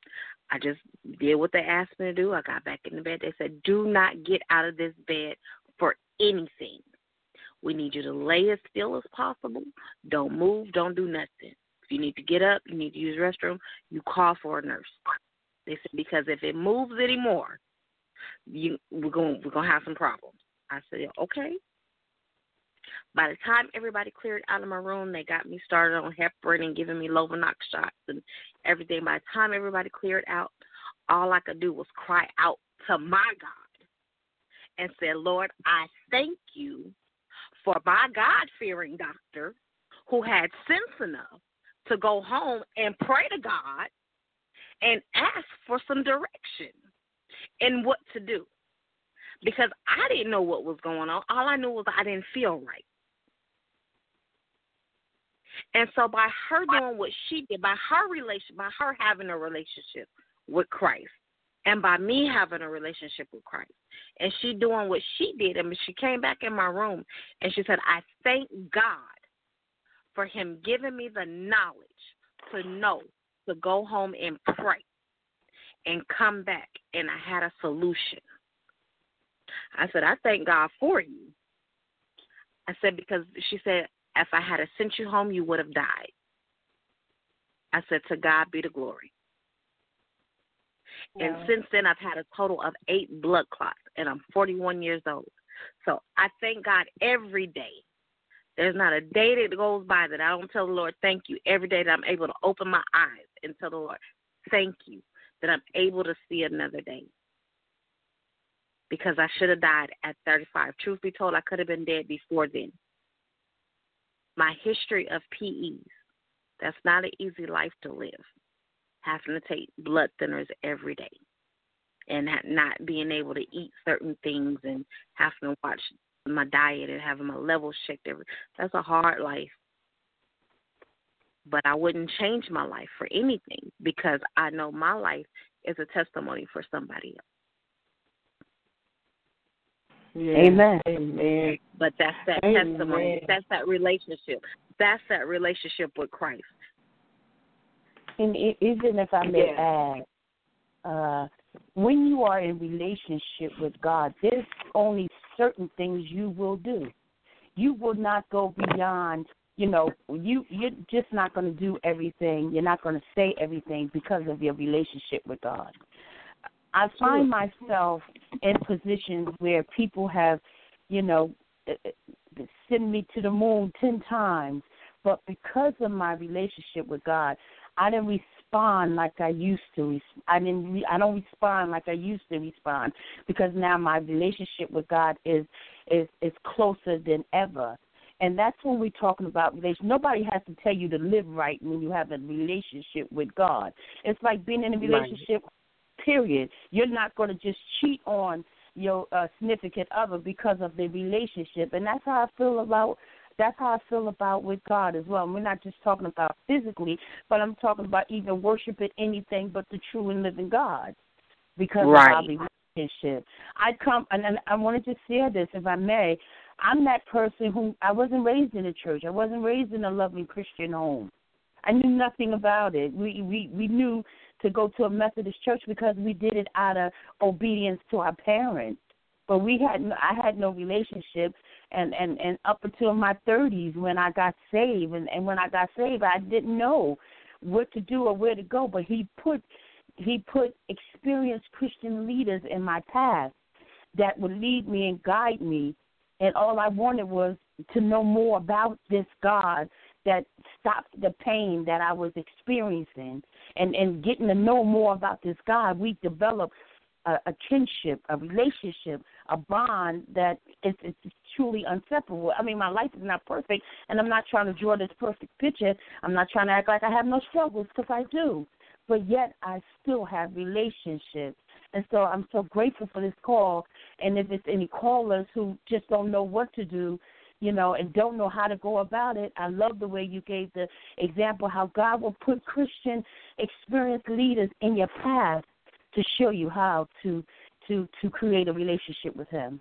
I just did what they asked me to do. I got back in the bed. They said, do not get out of this bed for anything. We need you to lay as still as possible. Don't move. Don't do nothing. If you need to get up, you need to use the restroom, you call for a nurse. They said, because if it moves anymore, we're going to have some problems. I said, okay. By the time everybody cleared out of my room, they got me started on heparin and giving me Lovenox shots and everything. By the time everybody cleared out, all I could do was cry out to my God and say, Lord, I thank you for my God-fearing doctor who had sense enough to go home and pray to God and ask for some direction in what to do. Because I didn't know what was going on. All I knew was I didn't feel right. And so by her doing what she did, by her having a relationship with Christ, and by me having a relationship with Christ, and she doing what she did, and she came back in my room, and she said, I thank God for him giving me the knowledge to know to go home and pray and come back, and I had a solution. I said, I thank God for you. I said, because she said, if I had sent you home, you would have died. I said, to God be the glory. Yeah. And since then, I've had a total of 8 blood clots, and I'm 41 years old. So I thank God every day. There's not a day that goes by that I don't tell the Lord thank you. Every day that I'm able to open my eyes and tell the Lord thank you that I'm able to see another day. Because I should have died at 35. Truth be told, I could have been dead before then. My history of PEs, that's not an easy life to live. Having to take blood thinners every day and not being able to eat certain things and having to watch my diet and having my levels checked that's a hard life. But I wouldn't change my life for anything because I know my life is a testimony for somebody else.
Yeah. Amen.
Amen.
But that's that
Amen.
testimony. That's that relationship. That's that relationship with Christ.
And even if I may add, when you are in relationship with God, there's only certain things you will do. You will not go beyond, you're just not going to do everything. You're not going to say everything because of your relationship with God. I find myself in positions where people have, sent me to the moon 10 times, but because of my relationship with God, I done respond like I used to. I don't respond like I used to respond, because now my relationship with God is closer than ever. And that's when we're talking about relationship. Nobody has to tell you to live right when you have a relationship with God. It's like being in a relationship, period. You're not going to just cheat on your significant other because of the relationship. And that's how I feel about with God as well. And we're not just talking about physically, but I'm talking about even worshiping anything but the true and living God because of our relationship. I want to just share this, if I may. I'm that person who, I wasn't raised in a church. I wasn't raised in a loving Christian home. I knew nothing about it. We knew to go to a Methodist church because we did it out of obedience to our parents. But I had no relationship, and up until my 30s when I got saved. And when I got saved, I didn't know what to do or where to go. But he put experienced Christian leaders in my path that would lead me and guide me. And all I wanted was to know more about this God that stopped the pain that I was experiencing. And getting to know more about this God, we developed a kinship, a relationship, a bond that is truly inseparable. I mean, my life is not perfect, and I'm not trying to draw this perfect picture. I'm not trying to act like I have no struggles, because I do. But yet I still have relationships. And so I'm so grateful for this call. And if it's any callers who just don't know what to do, and don't know how to go about it, I love the way you gave the example how God will put Christian experienced leaders in your path to show you how to create a relationship with Him.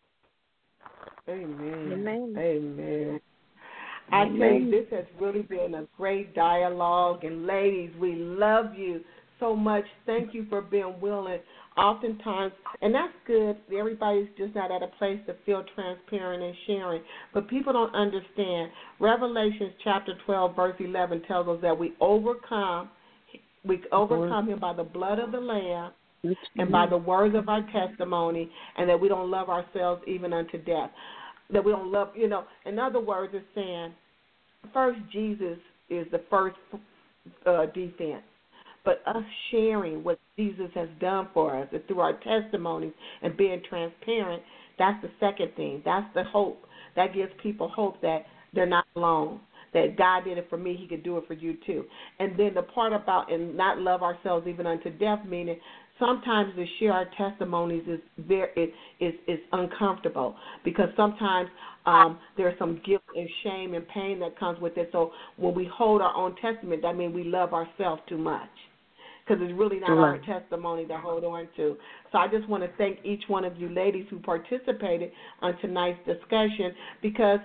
Amen. Amen. I think this has really been a great dialogue. And ladies, we love you so much. Thank you for being willing. Oftentimes, and that's good, everybody's just not at a place to feel transparent and sharing. But people don't understand. Revelation chapter 12, verse 11 tells us that we overcome him by the blood of the Lamb and by the words of our testimony, and that we don't love ourselves even unto death. That we don't love, in other words, it's saying, first, Jesus is the first defense. But us sharing what Jesus has done for us and through our testimonies and being transparent, that's the second thing. That's the hope. That gives people hope that they're not alone, that God did it for me, He could do it for you too. And then the part about and not love ourselves even unto death, meaning sometimes to share our testimonies is uncomfortable, because sometimes there's some guilt and shame and pain that comes with it. So when we hold our own testament, that means we love ourselves too much, because it's really not our testimony to hold on to. So I just want to thank each one of you ladies who participated on tonight's discussion, because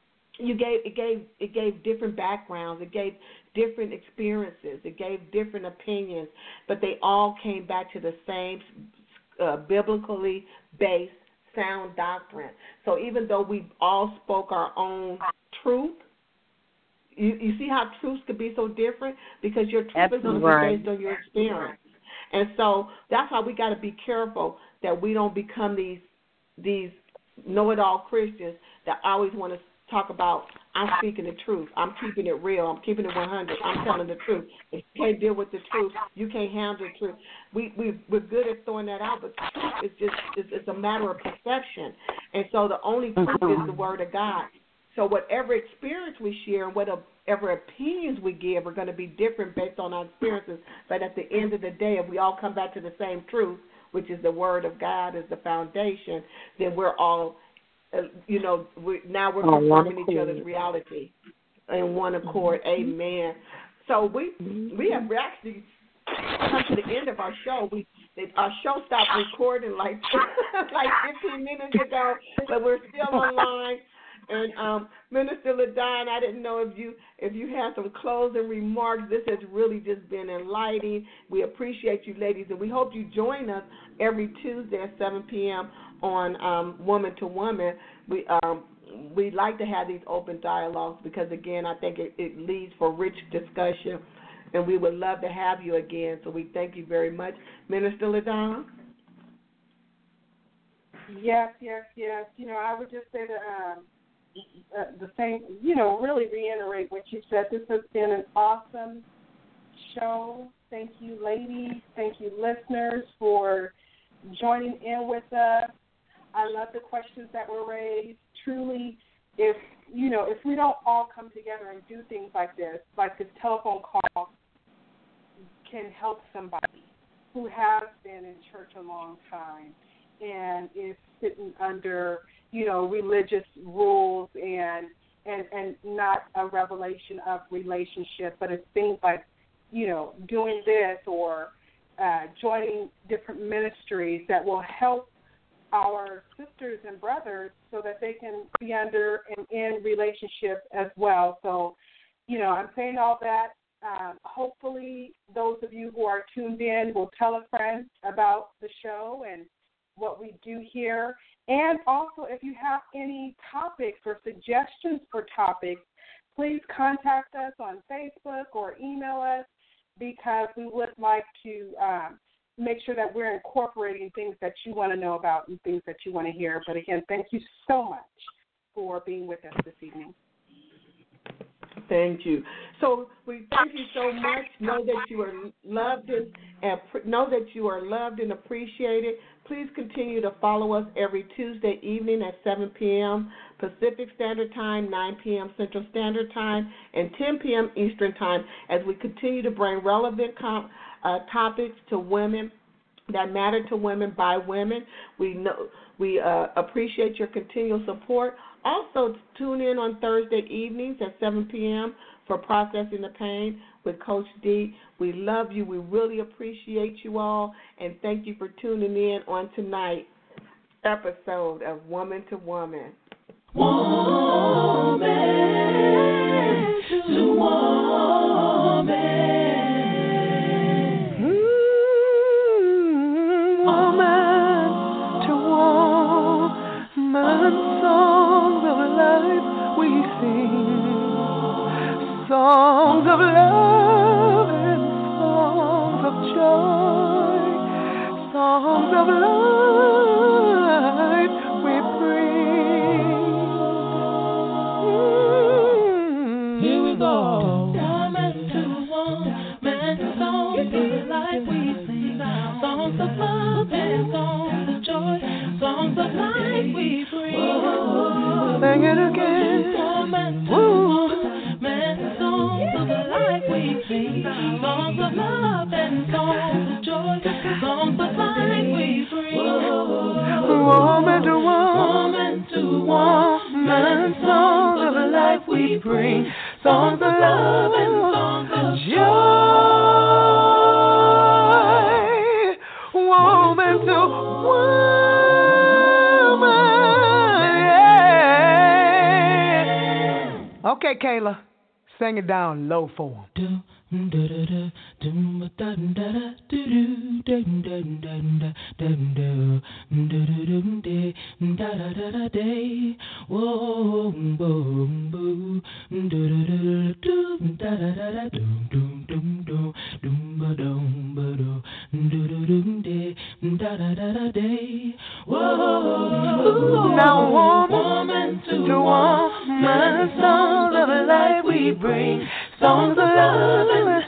it gave different backgrounds, it gave different experiences, it gave different opinions, but they all came back to the same biblically based sound doctrine. So even though we all spoke our own truth, you see how truths could be so different, because your truth is going to be based on your experience. And so that's why we got to be careful that we don't become these know-it-all Christians that always want to talk about, I'm speaking the truth, I'm keeping it real, I'm keeping it 100, I'm telling the truth. If you can't deal with the truth, you can't handle the truth. We're good at throwing that out, but truth is it's a matter of perception. And so the only truth is the Word of God. So whatever experience we share and whatever opinions we give are going to be different based on our experiences. But at the end of the day, if we all come back to the same truth, which is the Word of God as the foundation, then we're all, we're confirming each other's reality in one accord. Amen. So we actually come to the end of our show. Our show stopped recording like 15 minutes ago, but we're still online. And Minister LaDon, I didn't know if you have some closing remarks. This has really just been enlightening. We appreciate you, ladies, and we hope you join us every Tuesday at 7 p.m. on Woman to Woman. We like to have these open dialogues because, again, I think it leads for rich discussion, and we would love to have you again. So we thank you very much. Minister LaDon?
Yes. I would just say that the same, really reiterate what you said. This has been an awesome show. Thank you, ladies. Thank you, listeners, for joining in with us. I love the questions that were raised. Truly, if we don't all come together and do things like this telephone call can help somebody who has been in church a long time and is sitting under, religious rules and not a revelation of relationship, but it's things like, doing this or joining different ministries that will help our sisters and brothers so that they can be under and in relationship as well. So, I'm saying all that. Hopefully those of you who are tuned in will tell a friend about the show and what we do here. And also, if you have any topics or suggestions for topics, please contact us on Facebook or email us, because we would like to make sure that we're incorporating things that you want to know about and things that you want to hear. But again, thank you so much for being with us this evening.
Thank you. So we thank you so much. Know that you are loved and appreciated. Please continue to follow us every Tuesday evening at 7 p.m. Pacific Standard Time, 9 p.m. Central Standard Time, and 10 p.m. Eastern Time as we continue to bring relevant topics to women that matter to women by women. We appreciate your continual support. Also, tune in on Thursday evenings at 7 p.m. for Processing the Pain with Coach D. We love you. We really appreciate you all, and thank you for tuning in on tonight's episode of Woman to Woman.
Woman to woman. Woman to woman. Songs of life we sing. Songs of love and songs of joy. Songs of life we bring. Here we go. Woman to woman, songs of life we sing. Songs of love and songs of joy. Songs of life we bring. Sing it again. Woman to woman, songs of life we sing. Songs of love and songs of joy. Songs of life we bring. Woman to woman, songs of life we bring. Songs of love and songs of joy. Woman to woman.
Okay, Kayla, sing it down low for him.
Now woman to woman, songs of life we bring, songs of love and